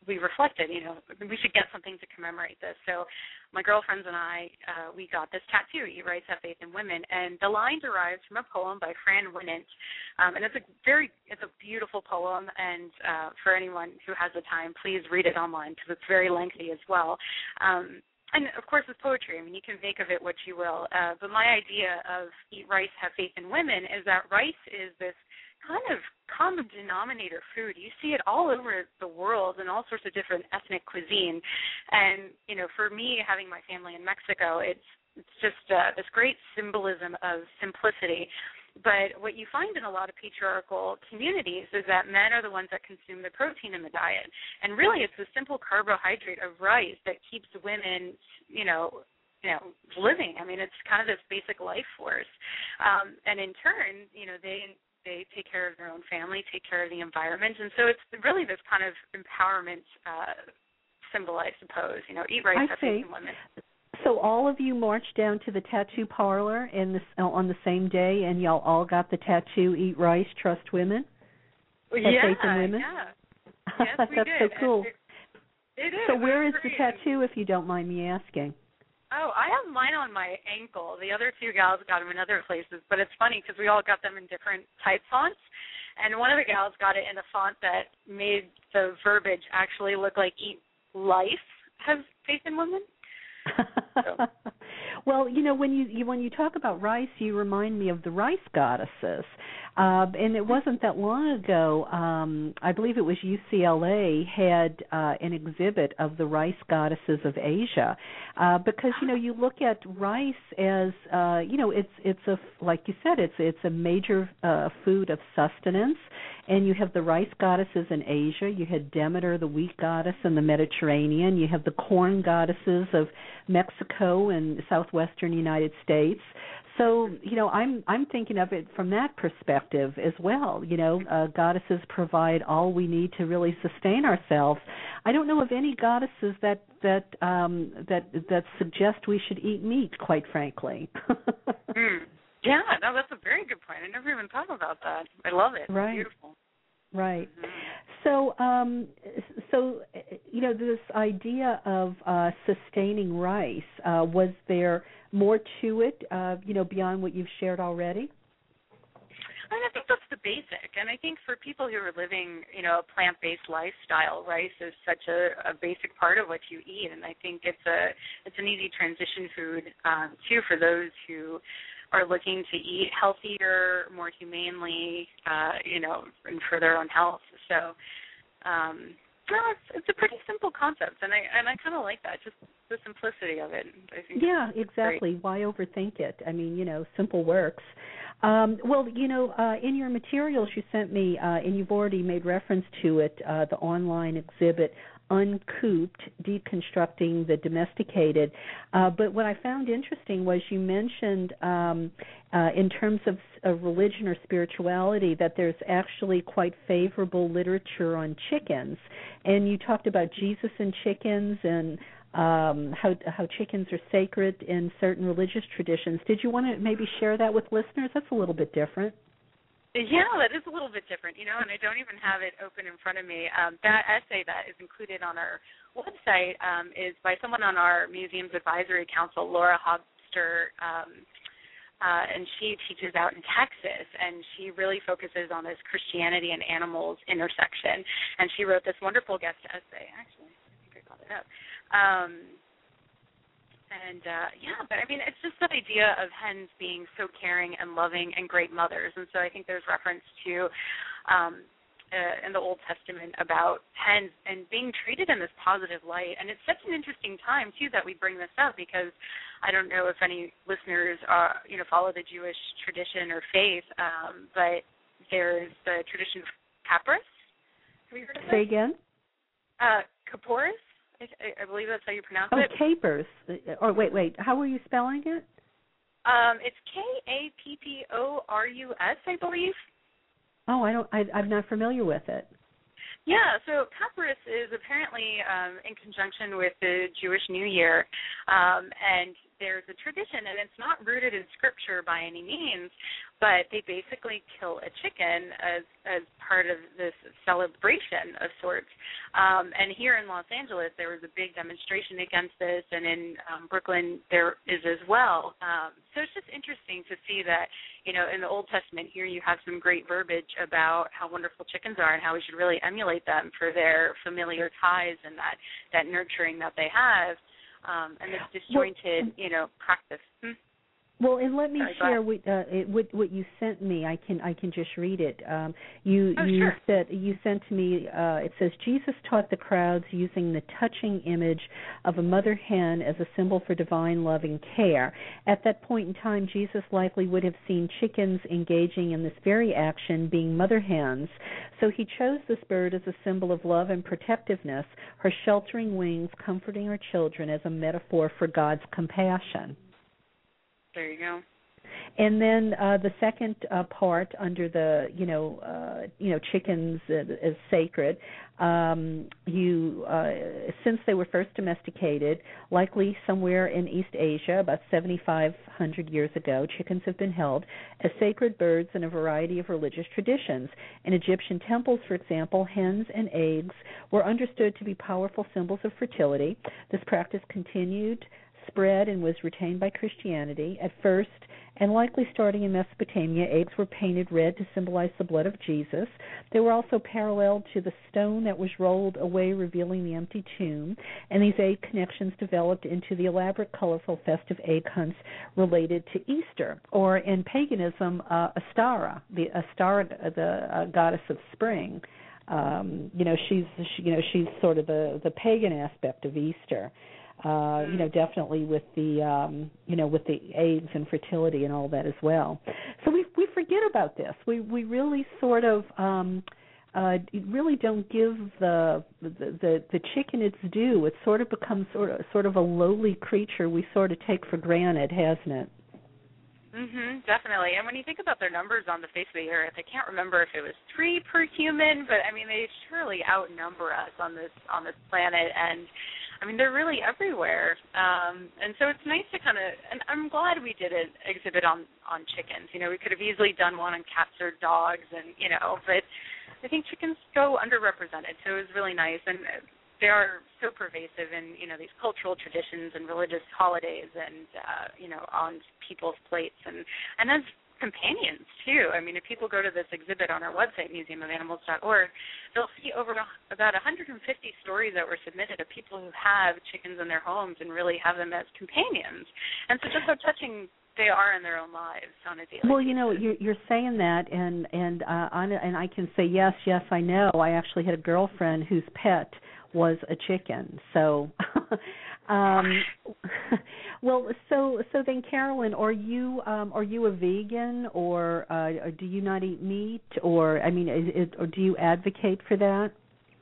we reflected, you know, we should get something to commemorate this. So my girlfriends and I, uh, we got this tattoo, Eat Rice, Have Faith in Women, and the line derives from a poem by Fran Winant, um, and it's a very, it's a beautiful poem, and uh, for anyone who has the time, please read it online because it's very lengthy as well. Um, and, of course, it's poetry. I mean, you can make of it what you will, uh, but my idea of Eat Rice, Have Faith in Women is that rice is this kind of common denominator food. You see it all over the world in all sorts of different ethnic cuisine. And, you know, for me, having my family in Mexico, it's it's just uh, this great symbolism of simplicity. But what you find in a lot of patriarchal communities is that men are the ones that consume the protein in the diet. And really it's the simple carbohydrate of rice that keeps women, you know, you know, living. I mean, it's kind of this basic life force. Um, and in turn, you know, they They take care of their own family, take care of the environment, and so it's really this kind of empowerment uh, symbol, I suppose. You know, eat rice, have faith in women. So all of you marched down to the tattoo parlor in this, on the same day, and y'all all got the tattoo, Eat Rice, Trust Women? Well, have yeah, faith in women? yeah. Yes, we That's did. so cool. It, it is. So where is great. the tattoo, if you don't mind me asking? Oh, I have mine on my ankle. The other two gals got them in other places, but it's funny because we all got them in different type fonts, and one of the gals got it in a font that made the verbiage actually look like "Eat Life, Have Faith in Women." So. Well, you know, when you, you when you talk about rice, you remind me of the rice goddesses. Uh, and it wasn't that long ago, um, I believe it was U C L A had uh, an exhibit of the rice goddesses of Asia, uh, because, you know, you look at rice as, uh, you know, it's it's a, like you said, it's it's a major uh, food of sustenance, and you have the rice goddesses in Asia, you had Demeter, the wheat goddess in the Mediterranean, you have the corn goddesses of Mexico and southwestern United States. So, you know, I'm I'm thinking of it from that perspective as well. You know, uh, goddesses provide all we need to really sustain ourselves. I don't know of any goddesses that that um, that that suggest we should eat meat, quite frankly. mm. Yeah, no, that's a very good point. I never even thought about that. I love it. Right. It's beautiful. Right. Mm-hmm. So, um, so you know, this idea of uh, sustaining rice, uh, was there more to it, uh, you know, beyond what you've shared already? I mean, I think that's the basic, and I think for people who are living, you know, a plant-based lifestyle, rice is such a, a basic part of what you eat, and I think it's a it's an easy transition food um, too for those who are looking to eat healthier, more humanely, uh, you know, and for their own health. So, um, no, it's, it's a pretty simple concept, and I and I kind of like that, just the simplicity of it. I think yeah, exactly. Great. Why overthink it? I mean, you know, simple works. Um, well, you know, uh, in your materials you sent me, uh, and you've already made reference to it, uh, the online exhibit, Uncooped, Deconstructing the Domesticated. Uh, but what I found interesting was you mentioned um, uh, in terms of, of religion or spirituality that there's actually quite favorable literature on chickens. And you talked about Jesus and chickens and um, how, how chickens are sacred in certain religious traditions. Did you want to maybe share that with listeners? That's a little bit different. Yeah, that is a little bit different, you know, and I don't even have it open in front of me. Um, that essay that is included on our website um, is by someone on our Museum's Advisory Council, Laura Hobster, um, uh, and she teaches out in Texas, and she really focuses on this Christianity and animals intersection, and she wrote this wonderful guest essay. Actually, I think I got it up. Um, And, uh, yeah, but, I mean, it's just that idea of hens being so caring and loving and great mothers. And so I think there's reference to, um, uh, in the Old Testament about hens and being treated in this positive light. And it's such an interesting time, too, that we bring this up because I don't know if any listeners are, you know, follow the Jewish tradition or faith, um, but there's the tradition of Kapris. Have you heard of it? Say again? Uh, Kaporis. I, I believe that's how you pronounce oh, it. Oh, capers. Or wait, wait. How were you spelling it? Um, it's K A P P O R U S, I believe. Oh, I don't. I, I'm not familiar with it. Yeah, so Kapris is apparently um, in conjunction with the Jewish New Year, um, and there's a tradition, and it's not rooted in scripture by any means, but they basically kill a chicken as as part of this celebration of sorts. Um, and here in Los Angeles, there was a big demonstration against this, and in um, Brooklyn there is as well. Um, so it's just interesting to see that, you know, in the Old Testament here you have some great verbiage about how wonderful chickens are and how we should really emulate them for their familiar ties and that, that nurturing that they have. Um, and this disjointed, you know, practice. Hmm? Well, and let me Sorry, share what, uh, it, what what you sent me. I can I can just read it. Um, you oh, you sure. said you sent to me. Uh, it says Jesus taught the crowds using the touching image of a mother hen as a symbol for divine love and care. At that point in time, Jesus likely would have seen chickens engaging in this very action, being mother hens. So he chose this bird as a symbol of love and protectiveness, her sheltering wings comforting her children as a metaphor for God's compassion. There you go. And then uh, the second uh, part under the, you know, uh, you know, chickens as sacred. Um, you, uh, since they were first domesticated, likely somewhere in East Asia, about seventy-five hundred years ago, chickens have been held as sacred birds in a variety of religious traditions. In Egyptian temples, for example, hens and eggs were understood to be powerful symbols of fertility. This practice continued, spread, and was retained by Christianity. At first, and likely starting in Mesopotamia, eggs were painted red to symbolize the blood of Jesus. They were also paralleled to the stone that was rolled away, revealing the empty tomb. And these egg connections developed into the elaborate, colorful, festive egg hunts related to Easter, or in paganism, uh, Astara, the Astara, the uh, goddess of spring. Um, you know, she's she, you know she's sort of the the pagan aspect of Easter. Uh, you know, definitely with the, um, you know, with the eggs and fertility and all that as well. So we we forget about this. We we really sort of um, uh, really don't give the, the the the chicken its due. It sort of becomes sort of sort of a lowly creature we sort of take for granted, hasn't it? Mhm, definitely. And when you think about their numbers on the face of the earth, I can't remember if it was three per human, but I mean they surely outnumber us on this on this planet. And I mean, they're really everywhere, um, and so it's nice to kind of, and I'm glad we did an exhibit on, on chickens. You know, we could have easily done one on cats or dogs, and, you know, but I think chickens go underrepresented, so it was really nice, and they are so pervasive in, you know, these cultural traditions and religious holidays and, uh, you know, on people's plates, and, and as companions, too. I mean, if people go to this exhibit on our website, museum of animals dot org, they'll see over about one hundred fifty stories that were submitted of people who have chickens in their homes and really have them as companions. And so just how touching they are in their own lives on a daily basis. Well, you know, you're, you're saying that, and and uh, on, and I can say yes, yes, I know. I actually had a girlfriend whose pet was a chicken. So, um, well, so so then, Carolyn, are you um, are you a vegan, or, uh, or do you not eat meat, or I mean, is it, or do you advocate for that?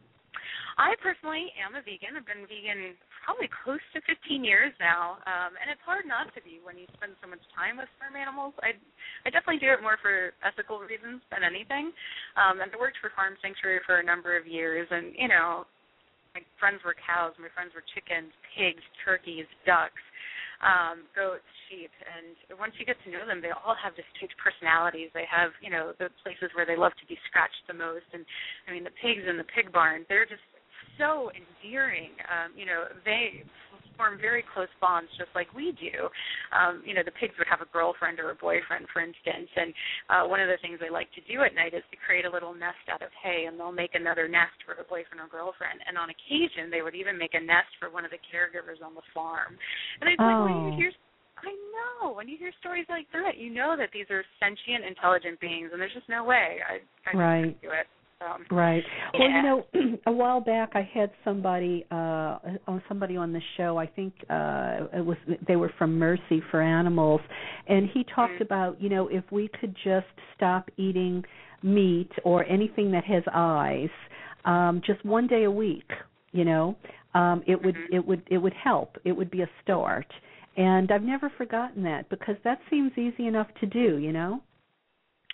I personally am a vegan. I've been vegan probably close to fifteen years now, um, and it's hard not to be when you spend so much time with farm animals. I, I definitely do it more for ethical reasons than anything. Um, and I worked for Farm Sanctuary for a number of years, and, you know, my friends were cows, my friends were chickens, pigs, turkeys, ducks, um, goats, sheep, and once you get to know them, they all have distinct personalities. They have, you know, the places where they love to be scratched the most, and, I mean, the pigs in the pig barn, they're just so endearing. Um, you know, they form very close bonds just like we do. Um, you know, the pigs would have a girlfriend or a boyfriend, for instance, and uh, one of the things they like to do at night is to create a little nest out of hay, and they'll make another nest for a boyfriend or girlfriend, and on occasion they would even make a nest for one of the caregivers on the farm. And it's like, oh. when you hear I know. When you hear stories like that, you know that these are sentient, intelligent beings, and there's just no way I, I right. couldn't do it. Um, right. Yeah. Well, you know, a while back I had somebody uh, on somebody on the show. I think uh, it was they were from Mercy for Animals, and he talked mm-hmm. about, you know, if we could just stop eating meat or anything that has eyes, um, just one day a week, you know, um, it would mm-hmm. it would it would help. It would be a start. And I've never forgotten that, because that seems easy enough to do, you know.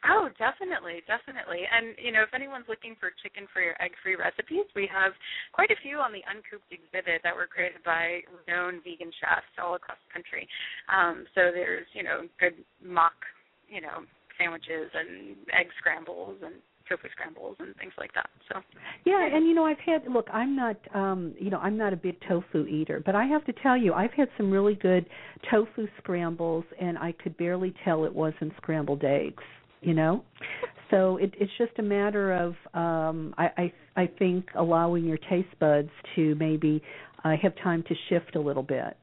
Oh, definitely, definitely. And, you know, if anyone's looking for chicken-free or egg-free recipes, we have quite a few on the Uncooped exhibit that were created by renowned vegan chefs all across the country. Um, so there's, you know, good mock, you know, sandwiches and egg scrambles and tofu scrambles and things like that. So yeah, and you know, I've had look, I'm not um, you know, I'm not a big tofu eater, but I have to tell you, I've had some really good tofu scrambles and I could barely tell it wasn't scrambled eggs, you know? So it, it's just a matter of um I, I I think allowing your taste buds to maybe uh, have time to shift a little bit.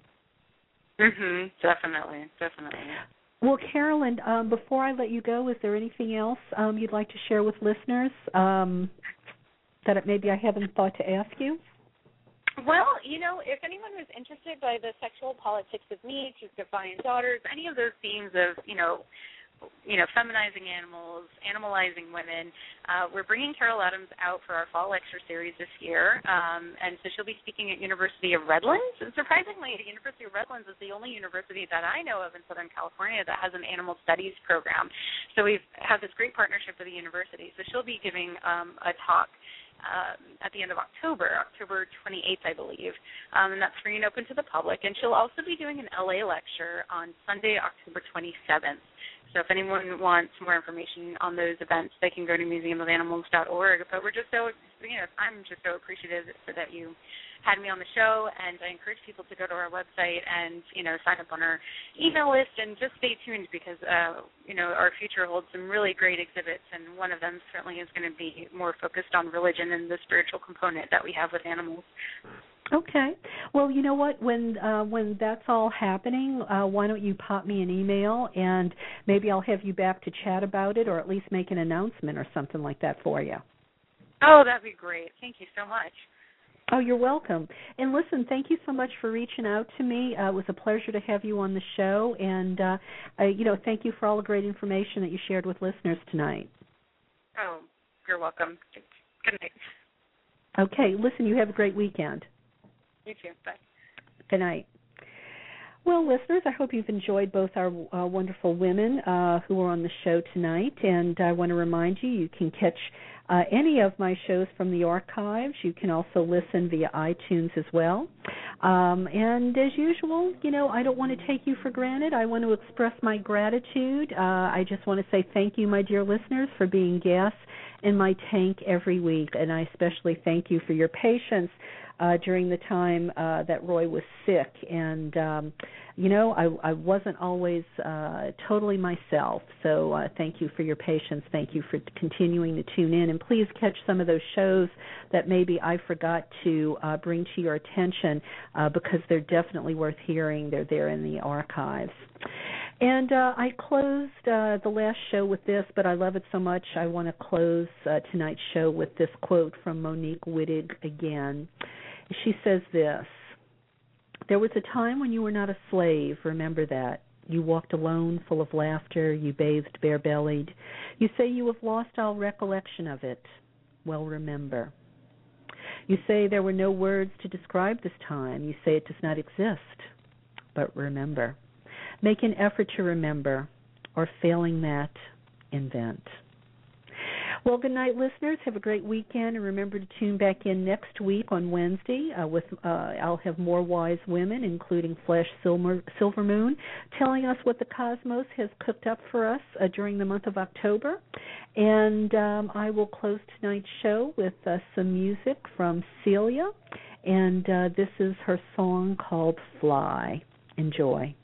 Mhm, definitely, definitely. Well, Carolyn, um, before I let you go, is there anything else um, you'd like to share with listeners um, that maybe I haven't thought to ask you? Well, you know, if anyone was interested by the sexual politics of meat, defying daughters, any of those themes of, you know, you know, feminizing animals, animalizing women. Uh, we're bringing Carol Adams out for our fall lecture series this year, um, and so she'll be speaking at University of Redlands. And surprisingly, the University of Redlands is the only university that I know of in Southern California that has an animal studies program. So we've had this great partnership with the university. So she'll be giving um, a talk Um, at the end of October, October twenty-eighth, I believe, um, and that's free and open to the public. And she'll also be doing an L A lecture on Sunday, October twenty-seventh. So if anyone wants more information on those events, they can go to museum of animals dot org. But we're just so, you know, I'm just so appreciative that you had me on the show, and I encourage people to go to our website and, you know, sign up on our email list and just stay tuned because, uh, you know, our future holds some really great exhibits, and one of them certainly is going to be more focused on religion and the spiritual component that we have with animals. Okay. Well, you know what? When uh, when that's all happening, uh, why don't you pop me an email, and maybe I'll have you back to chat about it or at least make an announcement or something like that for you. Oh, that'd be great. Thank you so much. Oh, you're welcome. And listen, thank you so much for reaching out to me. Uh, it was a pleasure to have you on the show. And, uh, uh, you know, thank you for all the great information that you shared with listeners tonight. Oh, you're welcome. Good night. Okay. Listen, you have a great weekend. You too. Bye. Good night. Well, listeners, I hope you've enjoyed both our uh, wonderful women uh, who are on the show tonight. And I want to remind you, you can catch uh, any of my shows from the archives. You can also listen via iTunes as well. Um, and as usual, you know, I don't want to take you for granted. I want to express my gratitude. Uh, I just want to say thank you, my dear listeners, for being gas in my tank every week. And I especially thank you for your patience Uh, during the time uh, that Roy was sick. And, um, you know, I, I wasn't always uh, totally myself. So uh, thank you for your patience. Thank you for continuing to tune in. And please catch some of those shows that maybe I forgot to uh, bring to your attention uh, because they're definitely worth hearing. They're there in the archives. And uh, I closed uh, the last show with this, but I love it so much I want to close uh, tonight's show with this quote from Monique Wittig again. She says this: "There was a time when you were not a slave, remember that. You walked alone, full of laughter, you bathed bare-bellied. You say you have lost all recollection of it. Well, remember. You say there were no words to describe this time. You say it does not exist. But remember. Make an effort to remember, or failing that, invent." Well, good night, listeners. Have a great weekend, and remember to tune back in next week on Wednesday. Uh, with uh, I'll have more wise women, including Flash Silver, Silver Moon, telling us what the cosmos has cooked up for us uh, during the month of October. And um, I will close tonight's show with uh, some music from Celia, and uh, this is her song called "Fly." Enjoy.